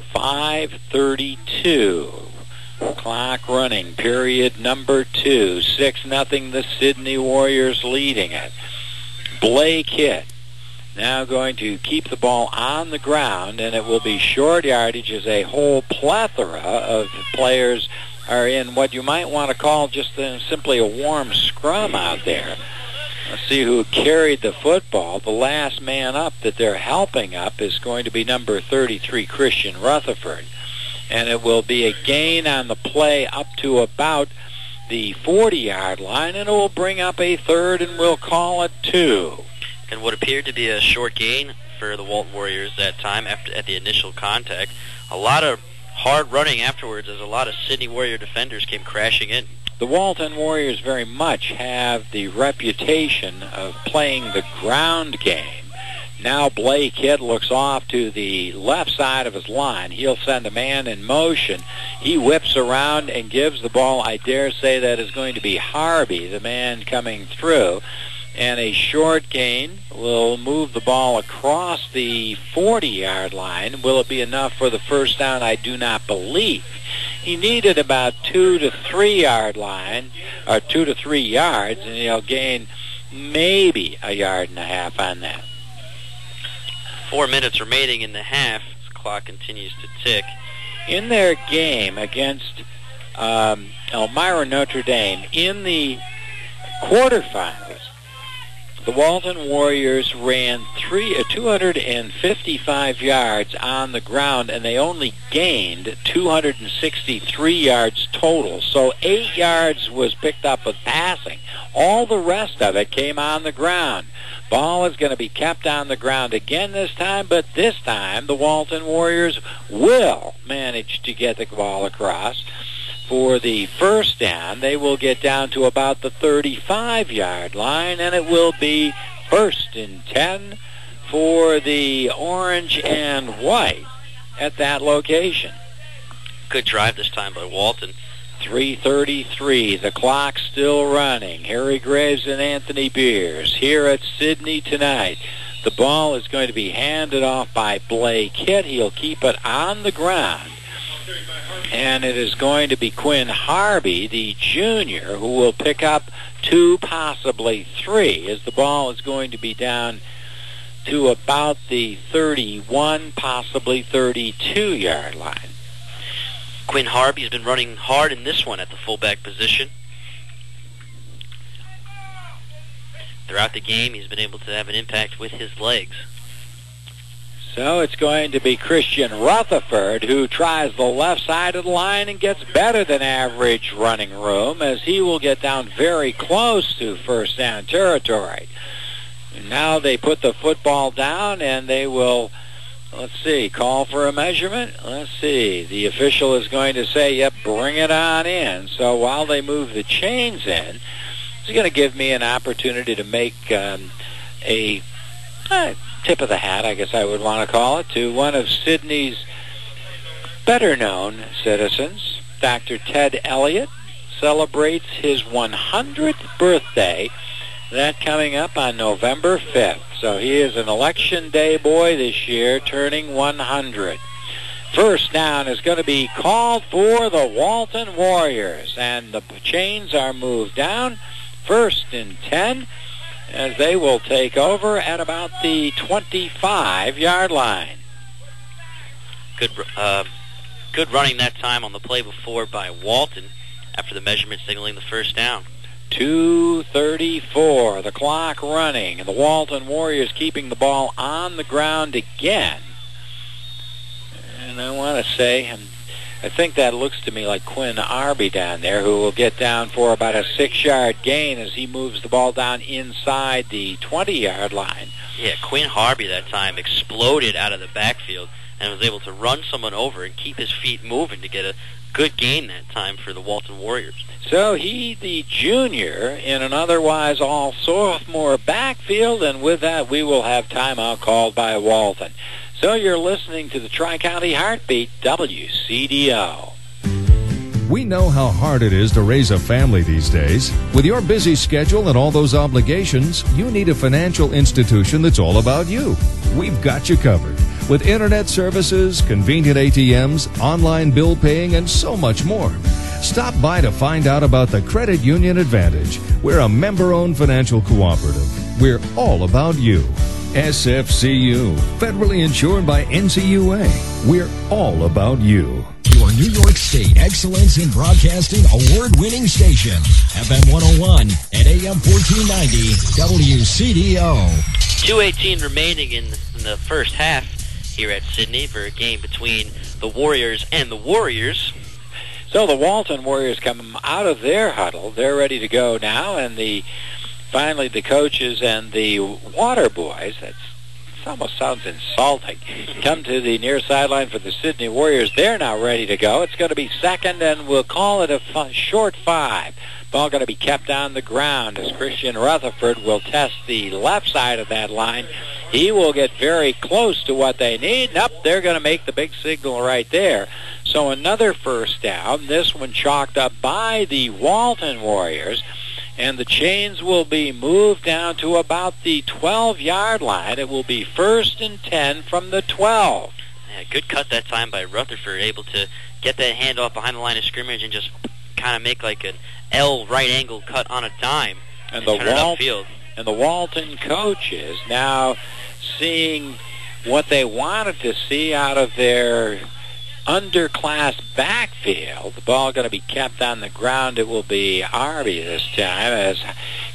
5:32. Clock running. Period number 2. 6-0 the Sydney Warriors leading it. Blake Hitt now going to keep the ball on the ground, and it will be short yardage as a whole plethora of players are in what you might want to call just simply a warm scrum out there. Let's see who carried the football. The last man up that they're helping up is going to be number 33, Christian Rutherford. And it will be a gain on the play up to about the 40-yard line, and it will bring up a third, and we'll call it 2. And what appeared to be a short gain for the Walton Warriors that time at the initial contact. A lot of hard running afterwards as a lot of Sydney Warrior defenders came crashing in. The Walton Warriors very much have the reputation of playing the ground game. Now Blake Hitt looks off to the left side of his line. He'll send a man in motion. He whips around and gives the ball, I dare say that is going to be Harvey, the man coming through. And a short gain will move the ball across the 40-yard line. Will it be enough for the first down? I do not believe. He needed about 2 to 3 yard line, or 2 to 3 yards, and he'll gain maybe a yard and a half on that. 4 minutes remaining in the half. The clock continues to tick. In their game against Elmira Notre Dame in the quarterfinals, the Walton Warriors ran 255 yards on the ground, and they only gained 263 yards total. So 8 yards was picked up with passing. All the rest of it came on the ground. Ball is going to be kept on the ground again this time, but this time the Walton Warriors will manage to get the ball across. For the first down, they will get down to about the 35-yard line, and it will be 1st and 10 for the orange and white at that location. Good drive this time by Walton. 3:33, the clock's still running. Harry Graves and Anthony Beers here at Sidney tonight. The ball is going to be handed off by Blake Hitt. He'll keep it on the ground. And it is going to be Quinn Harvey, the junior, who will pick up 2, possibly 3, as the ball is going to be down to about the 31, possibly 32-yard line. Quinn Harvey has been running hard in this one at the fullback position. Throughout the game, he's been able to have an impact with his legs. So it's going to be Christian Rutherford who tries the left side of the line and gets better than average running room, as he will get down very close to first down territory. And now they put the football down, and they will, let's see, call for a measurement. Let's see. The official is going to say, yep, bring it on in. So while they move the chains in, it's going to give me an opportunity to make a tip of the hat, I guess I would want to call it, to one of Sidney's better-known citizens. Dr. Ted Elliott celebrates his 100th birthday. That coming up on November 5th. So he is an election day boy this year, turning 100. First down is going to be called for the Walton Warriors, and the chains are moved down. 1st and 10, as they will take over at about the 25-yard line. Good running that time on the play before by Walton after the measurement signaling the first down. 2:34, the clock running, and the Walton Warriors keeping the ball on the ground again. And I want to say, I think that looks to me like Quinn Harvey down there, who will get down for about a 6-yard gain as he moves the ball down inside the 20-yard line. Yeah, Quinn Harvey that time exploded out of the backfield and was able to run someone over and keep his feet moving to get a good gain that time for the Walton Warriors. So he, the junior, in an otherwise all-sophomore backfield, and with that we will have timeout called by Walton. So you're listening to the Tri-County Heartbeat, WCDO. We know how hard it is to raise a family these days. With your busy schedule and all those obligations, you need a financial institution that's all about you. We've got you covered. With internet services, convenient ATMs, online bill paying, and so much more. Stop by to find out about the Credit Union Advantage. We're a member-owned financial cooperative. We're all about you. SFCU, federally insured by NCUA. We're all about you. Your New York State Excellence in Broadcasting award-winning station, FM 101 and AM 1490 WCDO. 2:18 remaining in the first half here at Sidney for a game between the Warriors and the Warriors. So the Walton Warriors come out of their huddle. They're ready to go now, and finally the coaches and the water boys, it almost sounds insulting, come to the near sideline for the Sidney Warriors. They're now ready to go. It's going to be second, and we'll call it a short 5. Ball going to be kept on the ground as Christian Rutherford will test the left side of that line. He will get very close to what they need. Nope, they're going to make the big signal right there. So another first down, this one chalked up by the Walton Warriors, and the chains will be moved down to about the 12-yard line. It will be 1st and 10 from the 12. Yeah, good cut that time by Rutherford, able to get that handoff behind the line of scrimmage and just kind of make like an L right-angle cut on a dime and turn it upfield. And the Walton coaches now seeing what they wanted to see out of their underclass backfield. The ball going to be kept on the ground. It will be Harvey this time as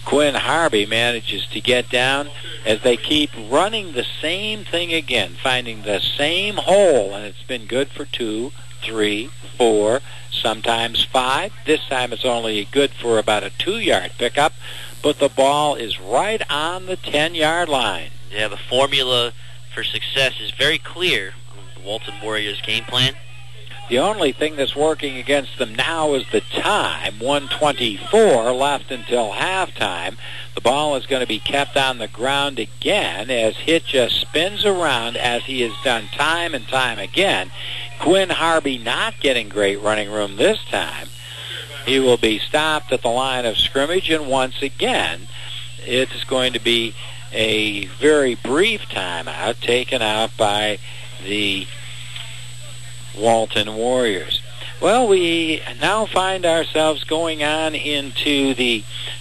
Quinn Harvey manages to get down as they keep running the same thing again, finding the same hole, and it's been good for 2, 3, 4, sometimes 5. This time it's only good for about a 2-yard pickup, but the ball is right on the 10-yard line. Yeah, the formula for success is very clear on the Walton Warriors game plan. The only thing that's working against them now is the time, 1:24 left until halftime. The ball is going to be kept on the ground again as Hitt just spins around as he has done time and time again. Quinn Harvey not getting great running room this time. He will be stopped at the line of scrimmage, and once again, it's going to be a very brief timeout taken out by the Walton Warriors. Well, we now find ourselves going on into the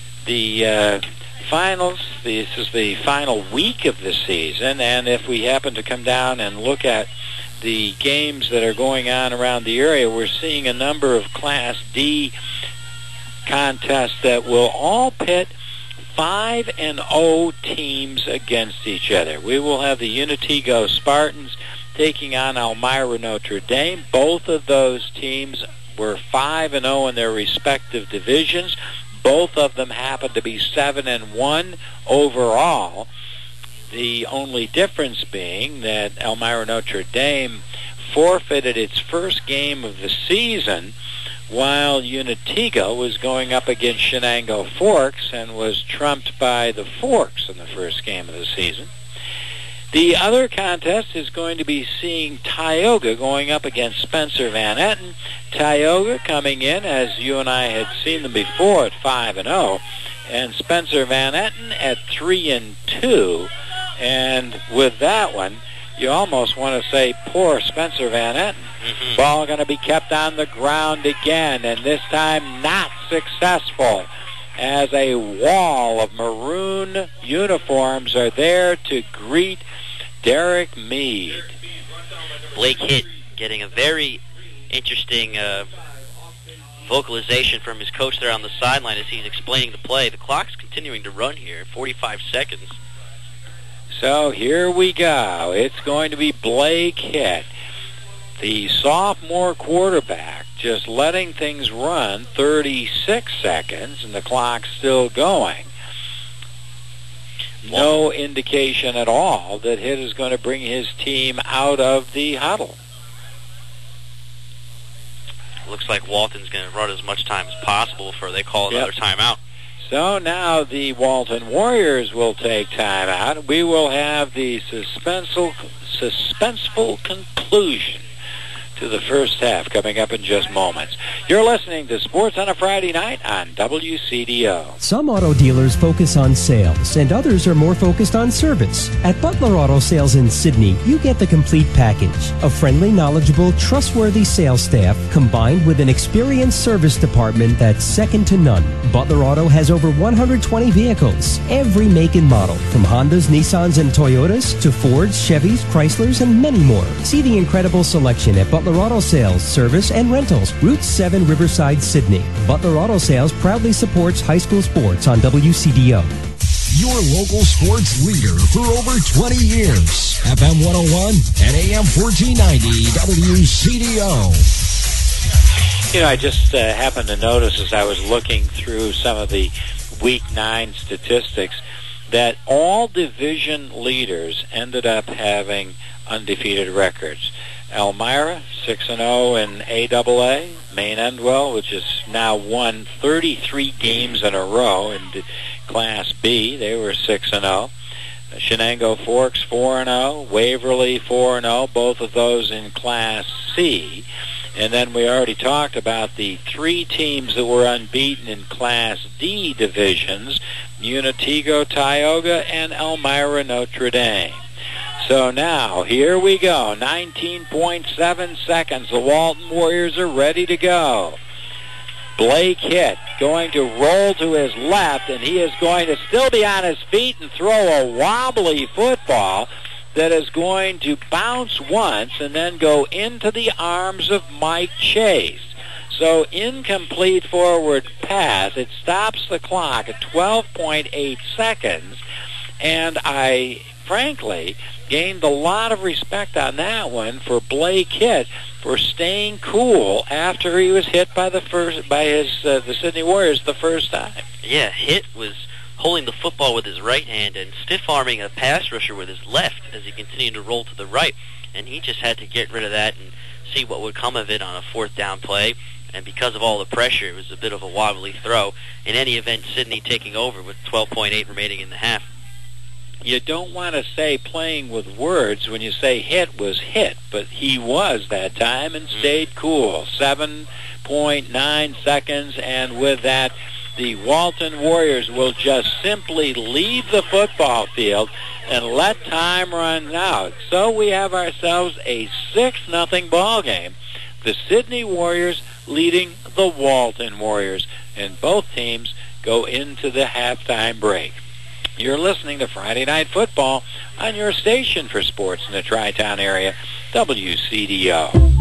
finals. This is the final week of the season, and if we happen to come down and look at the games that are going on around the area, we're seeing a number of Class D contests that will all pit 5-0 teams against each other. We will have the Unitego Spartans taking on Elmira Notre Dame. Both of those teams were 5-0 in their respective divisions. Both of them happen to be 7-1 overall. The only difference being that Elmira Notre Dame forfeited its first game of the season, while Unitego was going up against Shenango Forks and was trumped by the Forks in the first game of the season. The other contest is going to be seeing Tioga going up against Spencer Van Etten. Tioga coming in, as you and I had seen them before, at 5-0, and Spencer Van Etten at 3-2. And with that one, you almost want to say, poor Spencer Van Etten. Mm-hmm. Ball going to be kept on the ground again, and this time not successful, as a wall of maroon uniforms are there to greet Derek Mead. Blake Hitt getting a very interesting vocalization from his coach there on the sideline as he's explaining the play. The clock's continuing to run here, 45 seconds. So here we go. It's going to be Blake Hitt, the sophomore quarterback, just letting things run 36 seconds, and the clock's still going. No indication at all that Hitt is going to bring his team out of the huddle. Looks like Walton's going to run as much time as possible before they call another timeout. So now the Walton Warriors will take timeout. We will have the suspenseful conclusion to the first half coming up in just moments. You're listening to Sports on a Friday Night on WCDO. Some auto dealers focus on sales, and others are more focused on service. At Butler Auto Sales in Sydney, you get the complete package. A friendly, knowledgeable, trustworthy sales staff combined with an experienced service department that's second to none. Butler Auto has over 120 vehicles, every make and model, from Hondas, Nissans, and Toyotas to Fords, Chevys, Chryslers, and many more. See the incredible selection at Butler Auto Sales, Service, and Rentals, Route 7, Riverside, Sydney. Butler Auto Sales proudly supports high school sports on WCDO. Your local sports leader for over 20 years. FM 101 and AM 1490 WCDO. You know, I just happened to notice as I was looking through some of the Week 9 statistics that all division leaders ended up having undefeated records. Elmira, 6-0 in AAA. Maine Endwell, which has now won 33 games in a row in Class B. They were 6-0. Shenango Forks, 4-0. Waverly, 4-0. Both of those in Class C. And then we already talked about the three teams that were unbeaten in Class D divisions, Unitego, Tioga, and Elmira Notre Dame. So now, here we go, 19.7 seconds. The Walton Warriors are ready to go. Blake Hitt going to roll to his left, and he is going to still be on his feet and throw a wobbly football that is going to bounce once and then go into the arms of Mike Chase. So incomplete forward pass. It stops the clock at 12.8 seconds. And I, frankly, gained a lot of respect on that one for Blake Hitt for staying cool after he was hit by the Sydney Warriors the first time. Yeah, Hitt was holding the football with his right hand and stiff-arming a pass rusher with his left as he continued to roll to the right. And he just had to get rid of that and see what would come of it on a fourth down play. And because of all the pressure, it was a bit of a wobbly throw. In any event, Sydney taking over with 12.8 remaining in the half. You don't want to say playing with words when you say Hitt was hit, but he was that time and stayed cool. 7.9 seconds, and with that, the Walton Warriors will just simply leave the football field and let time run out. So we have ourselves a 6-0 ball game. The Sydney Warriors leading the Walton Warriors, and both teams go into the halftime break. You're listening to Friday Night Football on your station for sports in the Tri-Town area, WCDO.